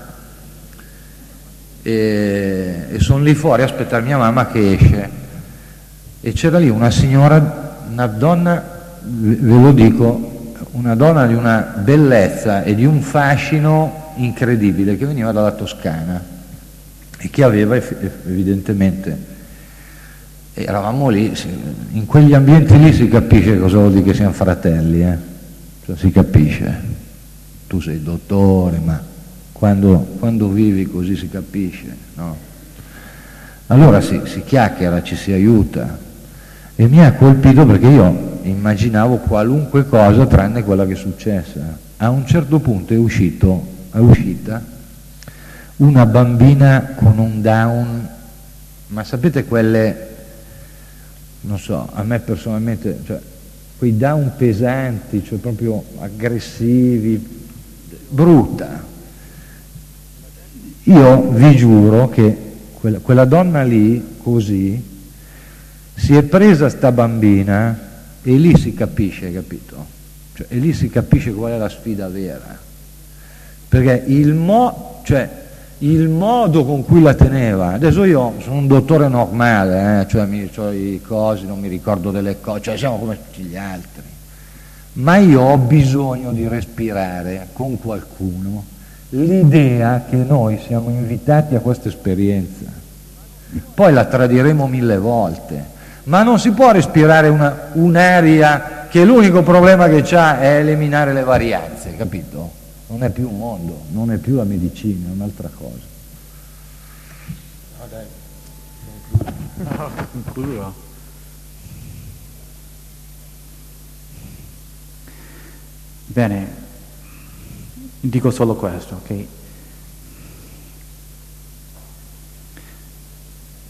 Speaker 3: e sono lì fuori a aspettare mia mamma che esce, e c'era lì una signora, una donna, ve lo dico, una donna di una bellezza e di un fascino incredibile, che veniva dalla Toscana e che aveva evidentemente, eravamo lì, in quegli ambienti lì si capisce cosa vuol dire che siamo fratelli, cioè si capisce, tu sei dottore, ma quando vivi così si capisce, no? Allora si chiacchiera, ci si aiuta, e mi ha colpito perché io immaginavo qualunque cosa tranne quella che è successa. A un certo punto è uscita una bambina con un Down, ma sapete quelle, non so, a me personalmente, cioè quei Down pesanti, cioè proprio aggressivi, brutta. Io vi giuro che quella donna lì, così, si è presa sta bambina e lì si capisce, capito? Cioè, e lì si capisce qual è la sfida vera, perché il modo con cui la teneva, adesso io sono un dottore normale, cioè ho i cosi, non mi ricordo delle cose, cioè siamo come tutti gli altri, ma io ho bisogno di respirare con qualcuno l'idea che noi siamo invitati a questa esperienza, poi la tradiremo 1000 volte, ma non si può respirare un'aria che l'unico problema che c'ha è eliminare le varianze, capito? Non è più un mondo, non è più la medicina, è un'altra cosa.
Speaker 2: Concludo. Bene, dico solo questo, ok?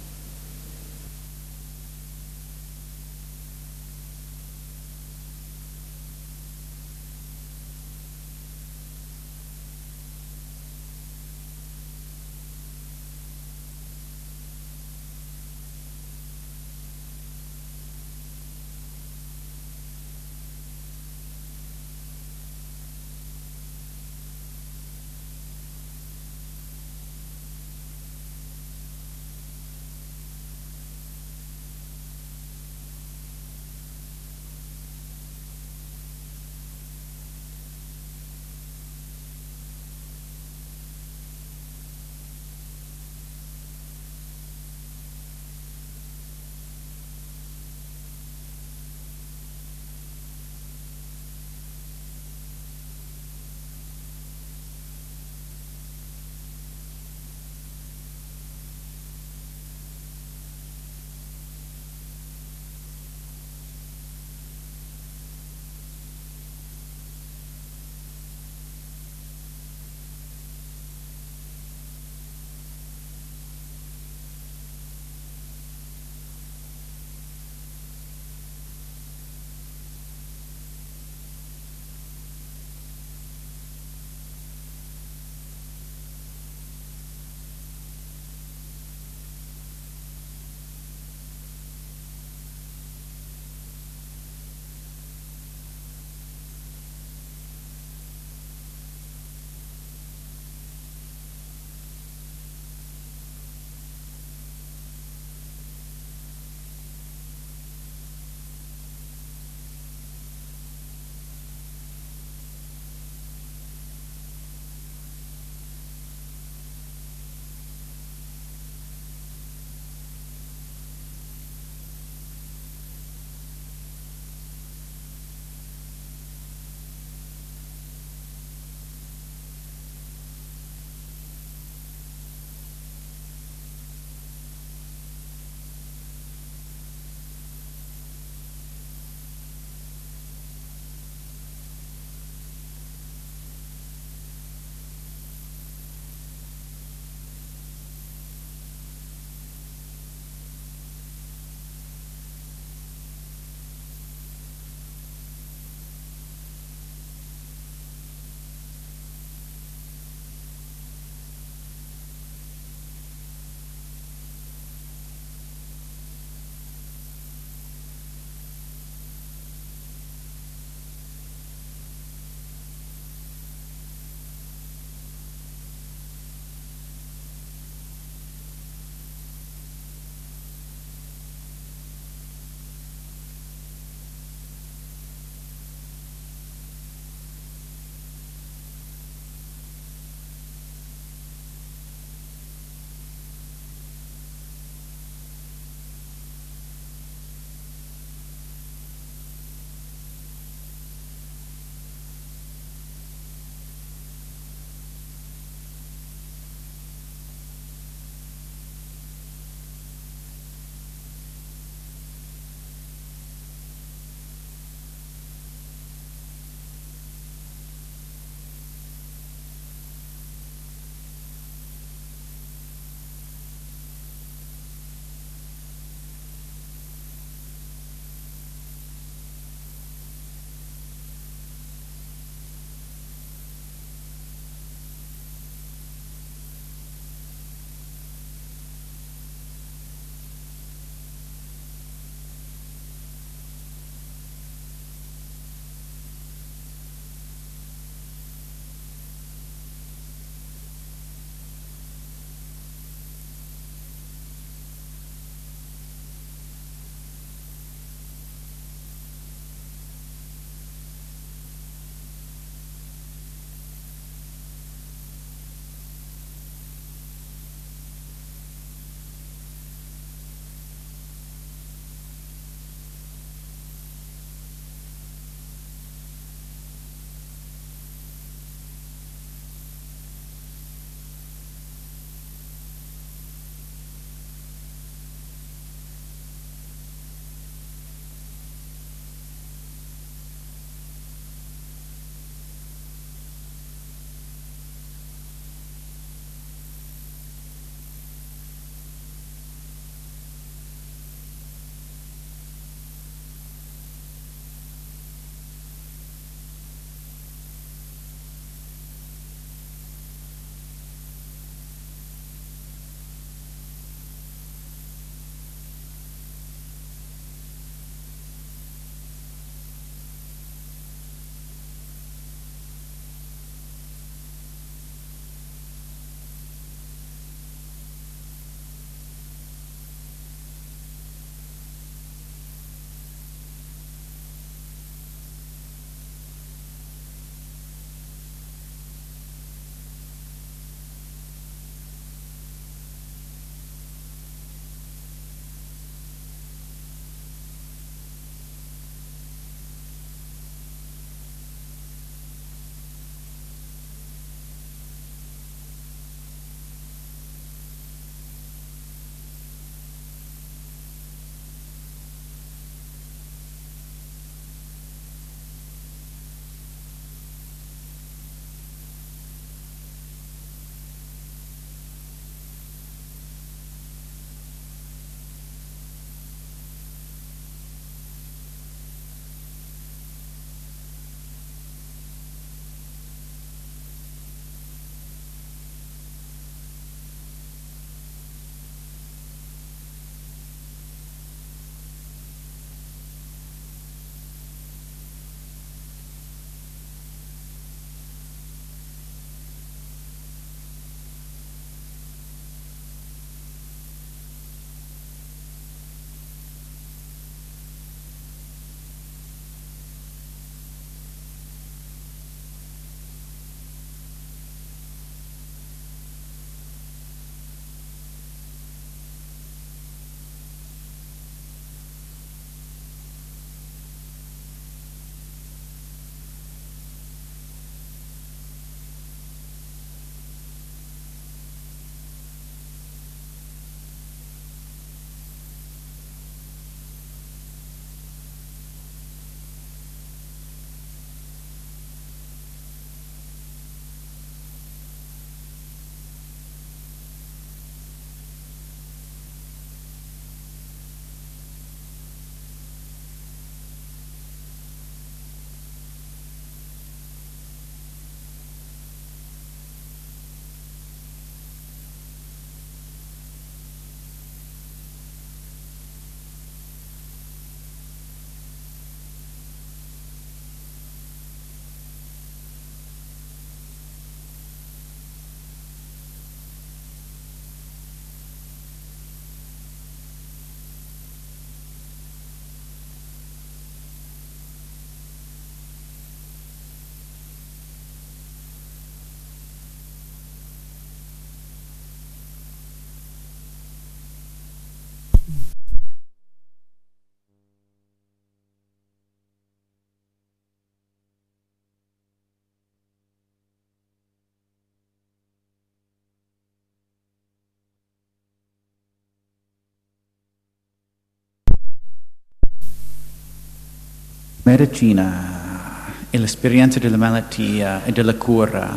Speaker 2: medicina e l'esperienza della malattia e della cura,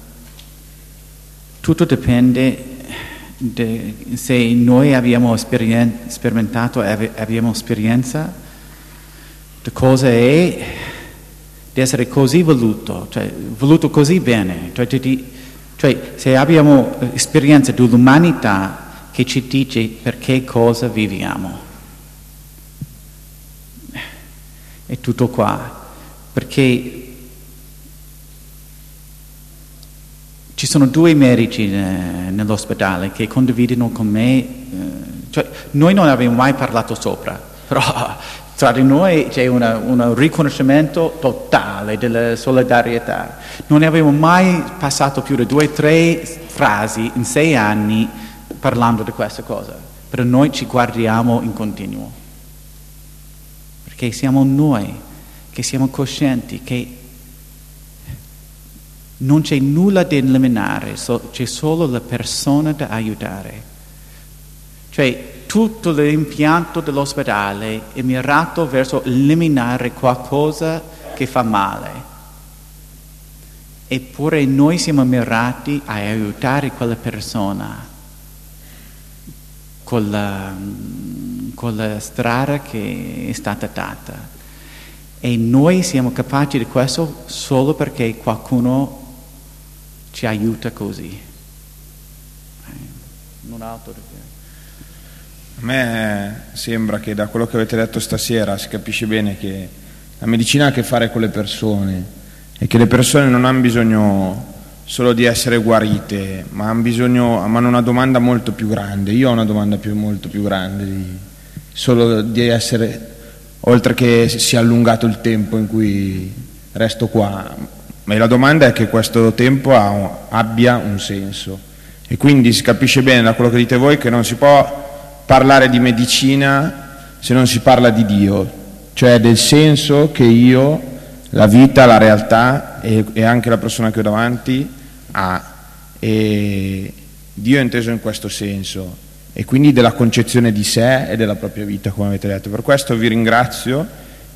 Speaker 2: tutto dipende se noi abbiamo sperimentato e abbiamo esperienza di cosa è di essere così voluto così bene, cioè se abbiamo esperienza dell'umanità che ci dice per che cosa viviamo. È tutto qua, perché ci sono 2 medici nell'ospedale che condividono con me, cioè noi non abbiamo mai parlato sopra, però tra di noi c'è un riconoscimento totale della solidarietà. Non abbiamo mai passato più di 2 o 3 frasi in 6 anni parlando di questa cosa, però noi ci guardiamo in continuo, perché siamo noi che siamo coscienti che non c'è nulla da eliminare, c'è solo la persona da aiutare. Cioè tutto l'impianto dell'ospedale è mirato verso eliminare qualcosa che fa male. Eppure noi siamo mirati a aiutare quella persona con la strada che è stata data. E noi siamo capaci di questo solo perché qualcuno ci aiuta così. Non altro.
Speaker 1: A me sembra che da quello che avete detto stasera si capisce bene che la medicina ha a che fare con le persone e che le persone non hanno bisogno solo di essere guarite, ma hanno una domanda molto più grande. Io ho una domanda molto più grande solo di essere, oltre che sia allungato il tempo in cui resto qua, ma la domanda è che questo tempo abbia un senso, e quindi si capisce bene da quello che dite voi che non si può parlare di medicina se non si parla di Dio, cioè del senso che io, la vita, la realtà e anche la persona che ho davanti ha, e Dio è inteso in questo senso, e quindi della concezione di sé e della propria vita, come avete detto. Per questo vi ringrazio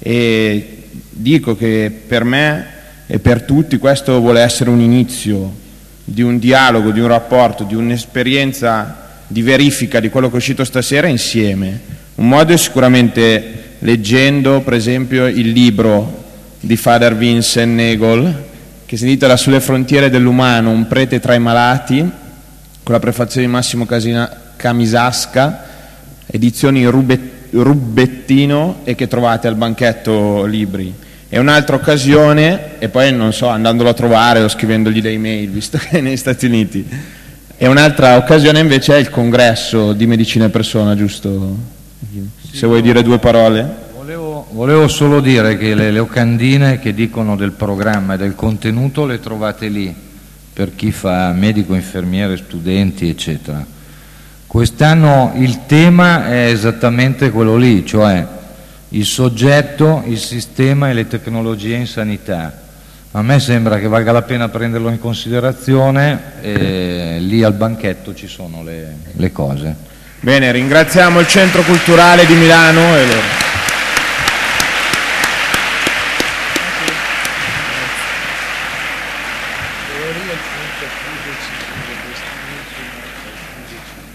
Speaker 1: e dico che per me e per tutti questo vuole essere un inizio di un dialogo, di un rapporto, di un'esperienza di verifica di quello che è uscito stasera insieme. Un modo è sicuramente leggendo per esempio il libro di Father Vincent Nagel che si intitola Sulle frontiere dell'umano, un prete tra i malati, con la prefazione di Massimo Camisasca, edizioni Rubettino, e che trovate al banchetto libri. È un'altra occasione, e poi non so, andandolo a trovare o scrivendogli dei mail, visto che è negli Stati Uniti. E un'altra occasione invece è il congresso di Medicina e Persona, giusto? Se vuoi dire 2 parole.
Speaker 3: Volevo solo dire che le locandine che dicono del programma e del contenuto le trovate lì, per chi fa medico, infermiere, studenti, eccetera. Quest'anno il tema è esattamente quello lì, cioè il soggetto, il sistema e le tecnologie in sanità. A me sembra che valga la pena prenderlo in considerazione, e lì al banchetto ci sono le cose.
Speaker 1: Bene, ringraziamo il Centro Culturale di Milano e loro.